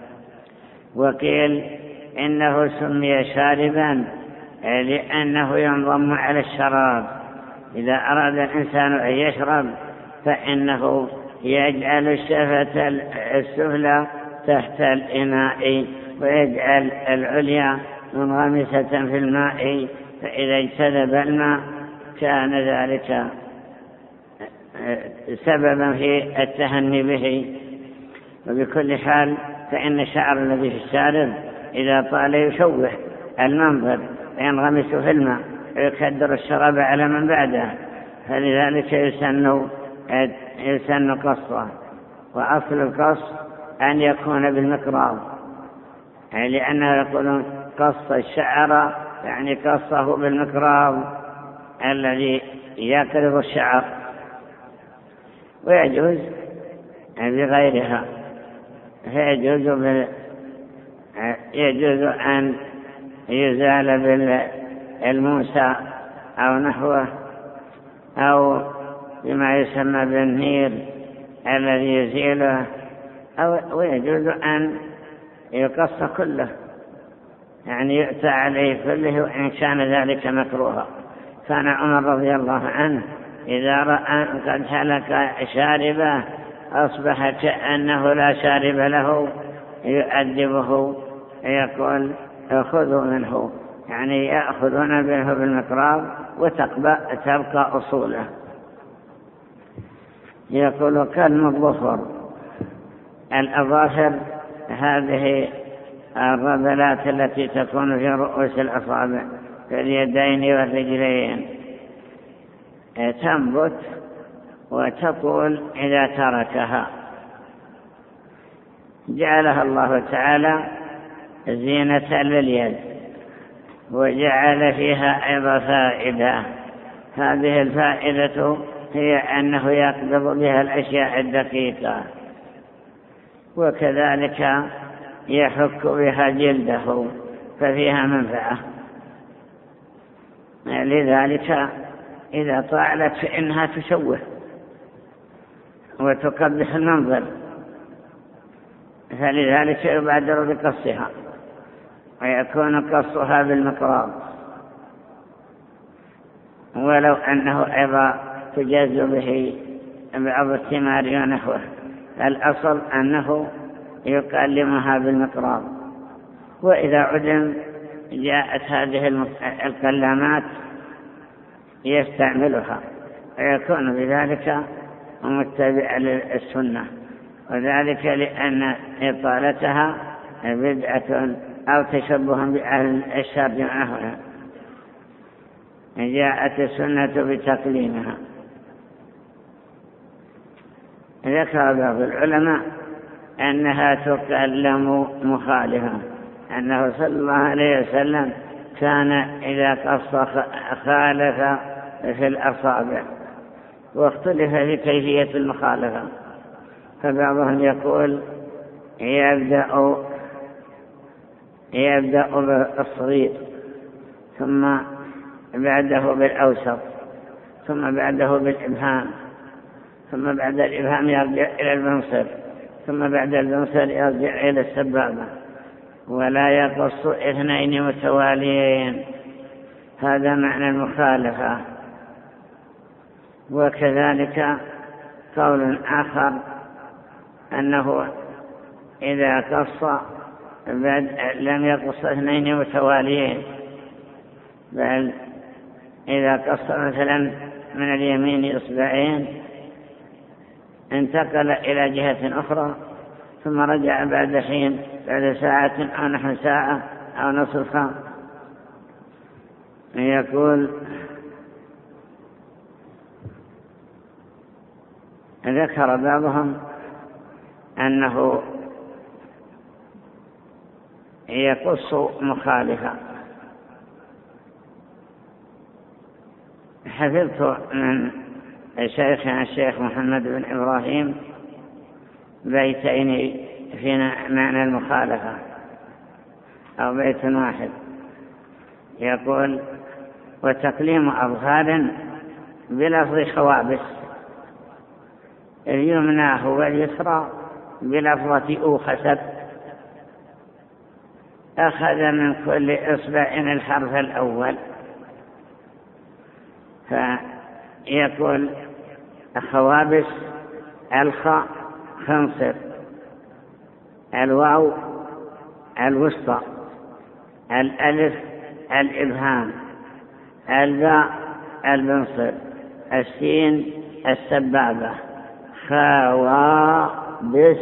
وقيل إنه سمي شاربا لأنه ينضم على الشراب. إذا أراد الإنسان أن يشرب فإنه يجعل الشفة السفلى تحت الإناء ويجعل العليا منغمسة في الماء، فإذا اجتذب الماء كان ذلك سببا في التهني به. وبكل حال فإن الشعر الذي في الشارب إذا طال يشوه المنظر وينغمس في الماء ويكدر الشراب على من بعده، فلذلك يسن يسن قصه. وأصل القص أن يكون بالمقراض، لأنه يقولون قص الشعر يعني قصه بالمقراض الذي يقرض الشعر، ويجوز بغيرها. فيجوز بال... يجوز أن يزال بالموسى أو نحوه، أو بما يسمى بالنير الذي يزيله، أو ويجوز أن يقص كله، يعني يؤتى عليه كله وإن كان ذلك مكروها. كان عمر رضي الله عنه إذا رأى قد حلق شاربه أصبح كأنه لا شارب له، يؤدبه يقول خذوا منه، يعني يأخذون منه بالمقراض وتبقى أصوله. يقول كلم الظفر. الأظافر هذه الرذلات التي تكون في رؤوس الأصابع في اليدين والرجلين، تنبت وتطول إذا تركها. جعلها الله تعالى زينة لليد، وجعل فيها أيضا فائدة. هذه الفائدة هي أنه يقبض بها الأشياء الدقيقة، وكذلك يحك بها جلده ففيها منفعة. لذلك إذا طالت فإنها تشوه وتقبح المنظر، فلذلك يبادر بقصها، ويكون قصها بالمقراض، ولو أنه أيضا تجاز به بعض الثمار ونحوه. الأصل أنه يقلمها بالمقراض. وإذا عدم جاءت هذه القلامات يستعملها، ويكون بذلك متبعا للسنة، وذلك لأن إطالتها بدعة أو تشبه بأهل الشر ونحوها. جاءت السنة بتقليمها. ذكر بعض العلماء أنها تقلم مخالفة، أنه صلى الله عليه وسلم كان إذا قص خالف في الأصابع، واختلف في كيفية المخالفة. فبعضهم يقول يبدأ يبدأ بالصغير ثم بعده بالأوسط، ثم بعده بالإبهام، ثم بعد الإبهام يرجع إلى البنصر، ثم بعد البنصر يرجع إلى السبابة، ولا يقص اثنين متواليين. هذا معنى المخالفة. وكذلك قول آخر أنه إذا قص لم يقص اثنين متواليين، بل إذا قص مثلا من اليمين إصبعين انتقل إلى جهة أخرى ثم رجع بعد حين، بعد ساعة أو نحو ساعة أو نصف ساعة. يقول ذكر بعضهم أنه يقص مخالفا. حفظت من شيخنا الشيخ محمد بن إبراهيم بيتين في معنى المخالفة أو بيت واحد، يقول: وتقليم أظهار بلفظ خوابس، اليمنى هو اليسرى بلفظة أوخست، أخذ من كل إصبع الحرف الأول. فيقول: خوابس الخاء خنصر، الواو الوسطى، الألف الإبهام، الباء البنصر، السين السبابة، خوابس.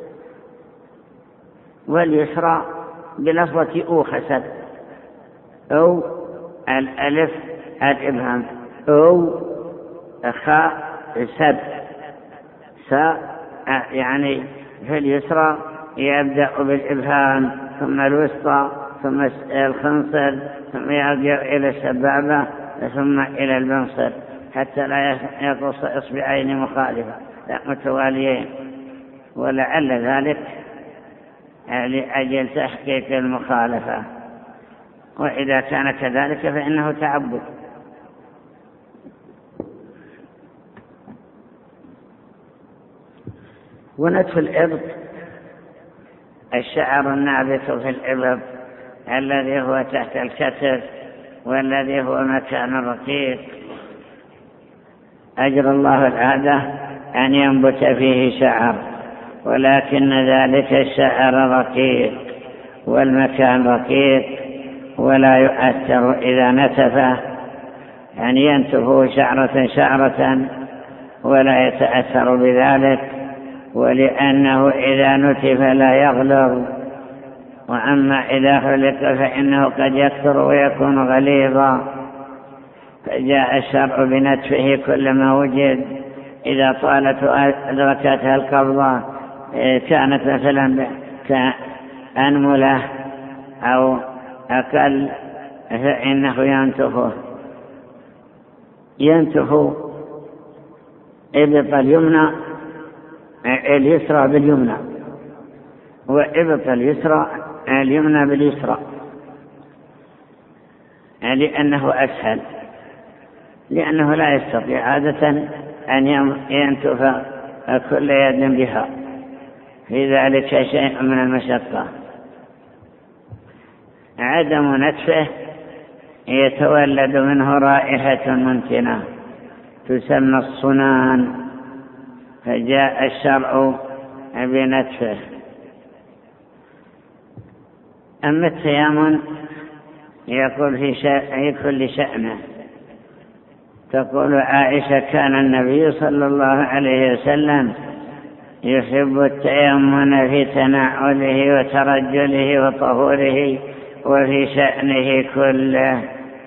واليسرى بلفظة أوخست أو الألف الإبهام أو خاء سب ساء، يعني في اليسرى يبدأ بالإبهام ثم الوسطى ثم الخنصر ثم يرجع إلى السبابة ثم إلى البنصر، حتى لا يقص إصبعين مخالفة لا متواليين. ولعل ذلك لأجل تحقيق المخالفة، وإذا كان كذلك فإنه تعبد. ونتف الإبط الشعر النابت في الإبط الذي هو تحت الكتف والذي هو مكان رقيق، أجر الله العادة أن ينبت فيه شعر، ولكن ذلك الشعر رقيق والمكان رقيق ولا يؤثر إذا نتفه، يعني ينتفه شعرة شعرة ولا يتأثر بذلك، ولأنه إذا نتف لا يغلظ، وأما إذا حلق فإنه قد يكثر ويكون غليظا. فجاء الشرع بنتفه كلما وجد. إذا طالت أدركتها القبضة كانت مثلا كأنملة أو أقل فإنه ينتفه ينتفه إبط اليمنى اليسرى باليمنى، وإبط اليسرى اليمنى باليسرى، لأنه أسهل، لأنه لا يستطيع عادة أن ينتف كل يد بها، في ذلك شيء من المشقة. عدم نتفه يتولد منه رائحة منتنة تسمى الصنان، فجاء الشرع بنتفه. أما التيامن يقول في, في كل شأنه. تقول عائشة: كان النبي صلى الله عليه وسلم يحب التيمن في تنعله وترجله وطهوره وفي شأنه كله.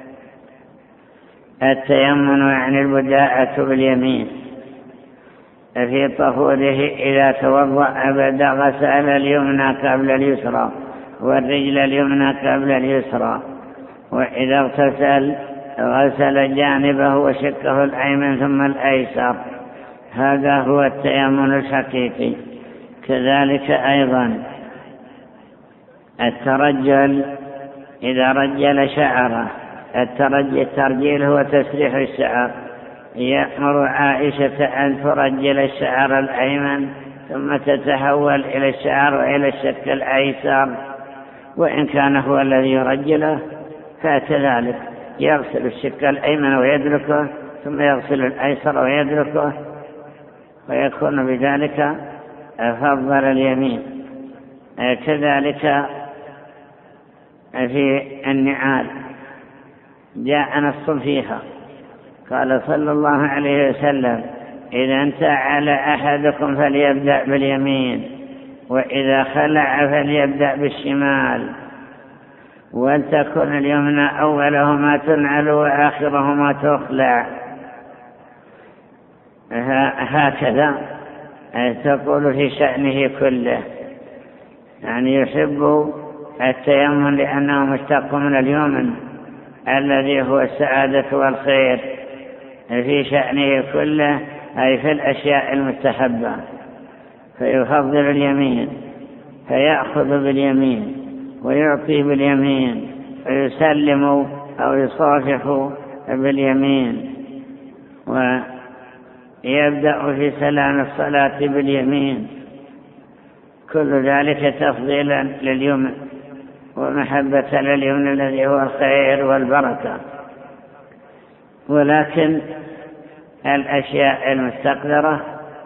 التيمن يعني البداءة باليمين في طهوره، إذا توضأ بدأ غسل اليمنى قبل اليسرى والرجل اليمنى قبل اليسرى، وإذا اغتسل غسل جانبه وشقه الأيمن ثم الأيسر. هذا هو التيمن الحقيقي. كذلك أيضا الترجل، إذا رجل شعره الترجي الترجيل هو تسريح الشعر. يأمر عائشة أن ترجل الشعر الأيمن ثم تتحول إلى الشعر وإلى الشق الأيسر، وإن كان هو الذي يرجله فكذلك يغسل الشق الأيمن ويدركه ثم يغسل الأيسر ويدركه، ويكون بذلك فضل اليمين. كذلك في النعال جاء نص فيها، قال صلى الله عليه وسلم: إذا انتعل أحدكم فليبدأ باليمين، وإذا خلع فليبدأ بالشمال، ولتكن اليمنى أولهما تنعل وآخرهما تخلع. هكذا تقول في شأنه كله، يعني يحب التيمم لأنه مشتق من اليمن الذي هو السعادة والخير في شأنه كله، أي في الأشياء المستحبة، فيفضل اليمين، فيأخذ باليمين ويعطي باليمين ويسلم أو يصافح باليمين، ويبدأ في سلام الصلاة باليمين. كل ذلك تفضيلا لليمن ومحبة لليمن الذي هو الخير والبركة. ولكن الأشياء المستقدرة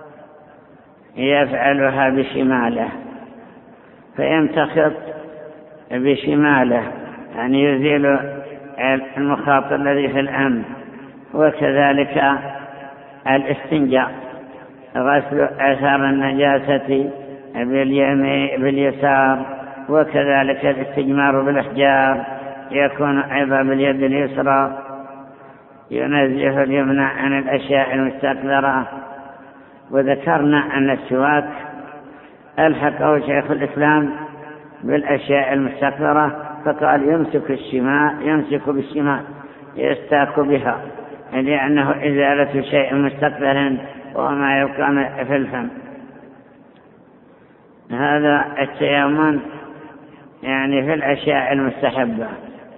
يفعلها بشماله، فيمتخط بشماله، يعني يزيل المخاط الذي في الأنف. وكذلك الاستنجاء، غسل أثار النجاسة باليسار، وكذلك الاستجمار بالأحجار يكون أيضا باليد اليسرى. ينزه اليمنى عن الأشياء المستقذرة. وذكرنا أن السواك ألحقه شيخ الإسلام بالأشياء المستقذرة، فقال يمسك الشمال يمسك بالشمال يستاك بها، لأنه إزالة شيء مستقذر وما يبقى في الفم. هذا التيمم يعني في الأشياء المستحبة.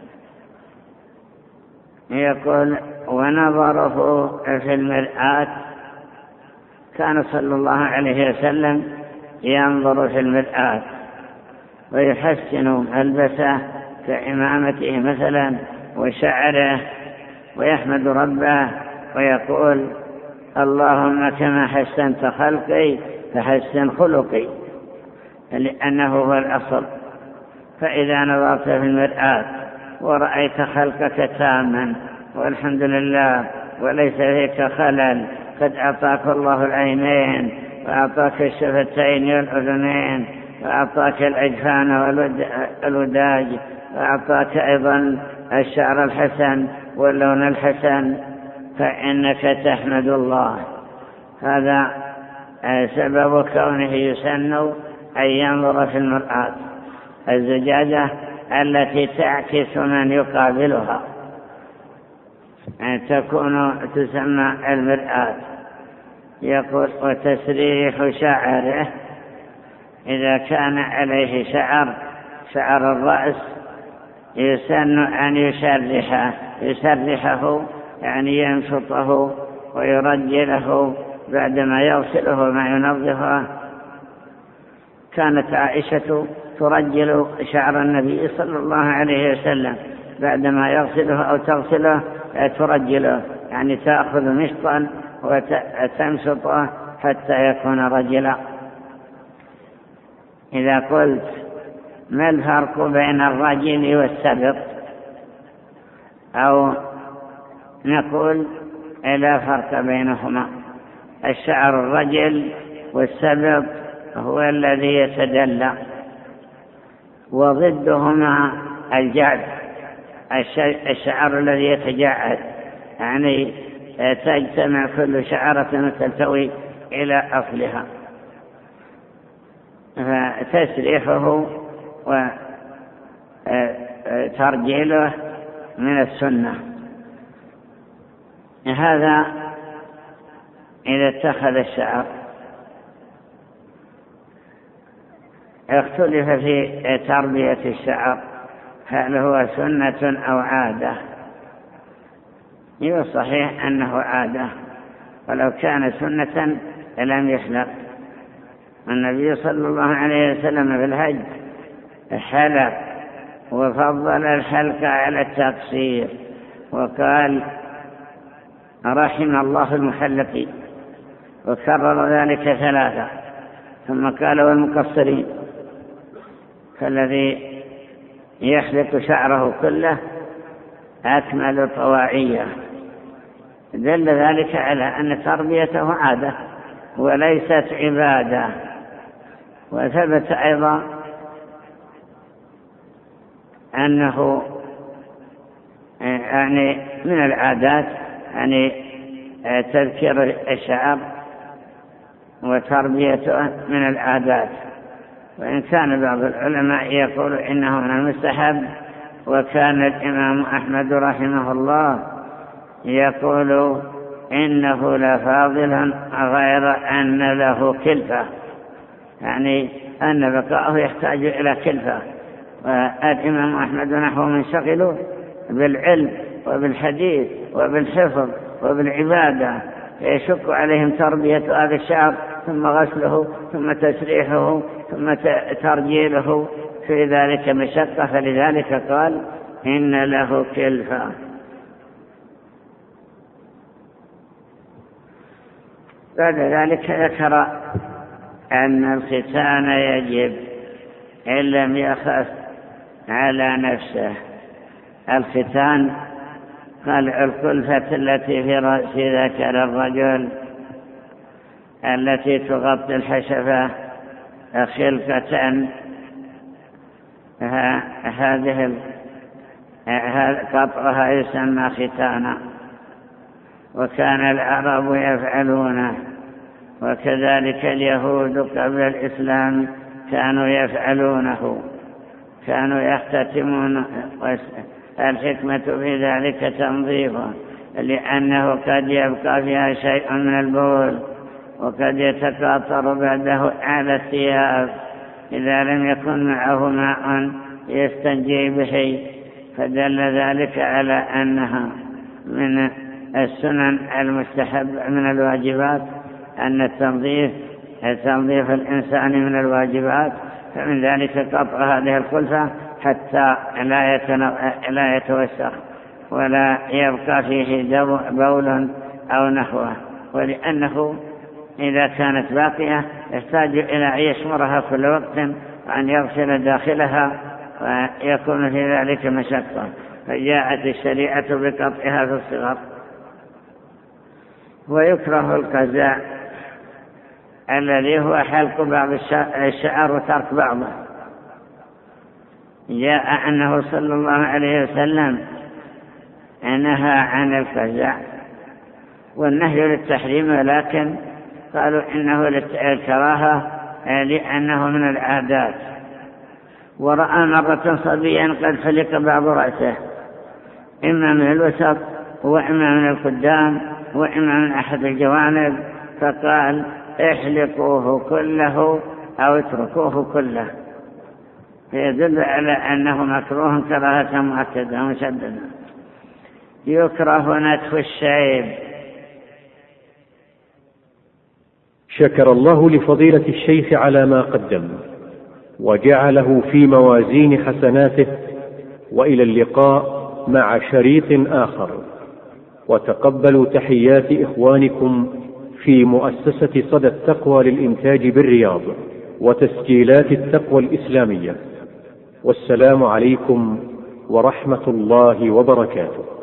يقول: ونظره في المرآة، كان صلى الله عليه وسلم ينظر في المرآة ويحسن ملبسه كإمامته مثلا وشعره، ويحمد ربه ويقول: اللهم كما حسنت خلقي فحسن خلقي، لأنه هو الأصل. فإذا نظرت في المرآة ورأيت خلقك تاما والحمد لله وليس فيك خلل، قد أعطاك الله العينين وأعطاك الشفتين والأذنين وأعطاك الأجفان والوداج وأعطاك أيضا الشعر الحسن واللون الحسن، فإنك تحمد الله. هذا سبب كونه يسن أن ينظر في المرآة، الزجاجة التي تعكس من يقابلها تكون تسمى المرآة. يقول: وتسريح شعره، إذا كان عليه شعر شعر الرأس يسن أن يسرحه يسرحه يعني ينشطه ويرجله بعدما يغسله ما ينظفه. كانت عائشة ترجل شعر النبي صلى الله عليه وسلم بعدما يغسله أو تغسله ترجله، يعني تأخذ مشطا وتمشطه حتى يكون رجلا. إذا قلت: ما الفرق بين الرجل والسبط؟ أو نقول: لا فرق بينهما. الشعر الرجل والسبط هو الذي يتدلى، وضدهما الجعد، الشعر الذي يتجعد، يعني تجتمع كل شعرة وتلتوي إلى أصلها. فتسريحه وترجيله من السنة. هذا إذا اتخذ الشعر. اختلف في تربية الشعر، هل هو سنة أو عادة؟ صحيح أنه عادة، ولو كان سنة لم يحلق. النبي صلى الله عليه وسلم في الحج حلق وفضل الحلق على التقصير، وقال رحم الله المحلقين، وكرر ذلك ثلاثة، ثم قال والمقصرين، فالذي يحلق شعره كله أكمل طواعية. دل ذلك على أن تربيته عادة وليست عبادة. وثبت أيضا أنه يعني من العادات يعني تذكير الشعر وتربيته من العادات، وإن كان بعض العلماء يقول إنه من المستحب. وكان الإمام أحمد رحمه الله يقول إنه لفاضل غير أن له كلفة، يعني أن بقاءه يحتاج إلى كلفة. والإمام أحمد نحو من شغلوا بالعلم وبالحديث وبالحفظ وبالعبادة، يشك عليهم تربية هذا الشعر ثم غسله ثم تسريحه ثم ترجيله، في ذلك مشقة، فلذلك قال إن له كلفة. بعد ذلك ذكر أن الختان يجب إن لم يخف على نفسه. الختان خلع الكلفة التي في رأس ذكر الرجل التي تغطي الحشفة خلقة، هذه قطعها يسمى ختانا، وكان العرب يفعلونه، وكذلك اليهود قبل الإسلام كانوا يفعلونه، كانوا يختتمون. الحكمة في ذلك تنظيفه، لأنه قد يبقى فيها شيء من البول، وقد يتقاطر بعده على الثياب إذا لم يكن معه ماء يستنجي به، فدل ذلك على أنها من السنن المستحب من الواجبات، أن التنظيف تنظيف الإنسان من الواجبات، فمن ذلك قطع هذه الخلفة حتى لا يتوسخ ولا يبقى فيه بول أو نحوه، ولأنه إذا كانت باقية يحتاج إلى أن يشمرها كل وقت وأن يغسل داخلها، ويكون في ذلك مشقة، فجاءت الشريعة بقطعها في الصغر. ويكره القزاء الذي هو حلق بعض الشعر وترك بعضه. جاء أنه صلى الله عليه وسلم نهى عن القزاء، والنهي للتحريم، ولكن قالوا إنه للكراهة لأنه من العادات. ورأى مرة صبيا قد فلق بعض رأسه، إما من الوسط وإما من القدام وإما من أحد الجوانب، فقال احلقوه كله أو اتركوه كله، فيدل على أنه مكروه كراهة مؤكدة مشددة. يكره نتف الشيب. شكر الله لفضيلة الشيخ على ما قدم وجعله في موازين حسناته، وإلى اللقاء مع شريط آخر. وتقبلوا تحيات إخوانكم في مؤسسة صدى التقوى للإنتاج بالرياض وتسجيلات التقوى الإسلامية، والسلام عليكم ورحمة الله وبركاته.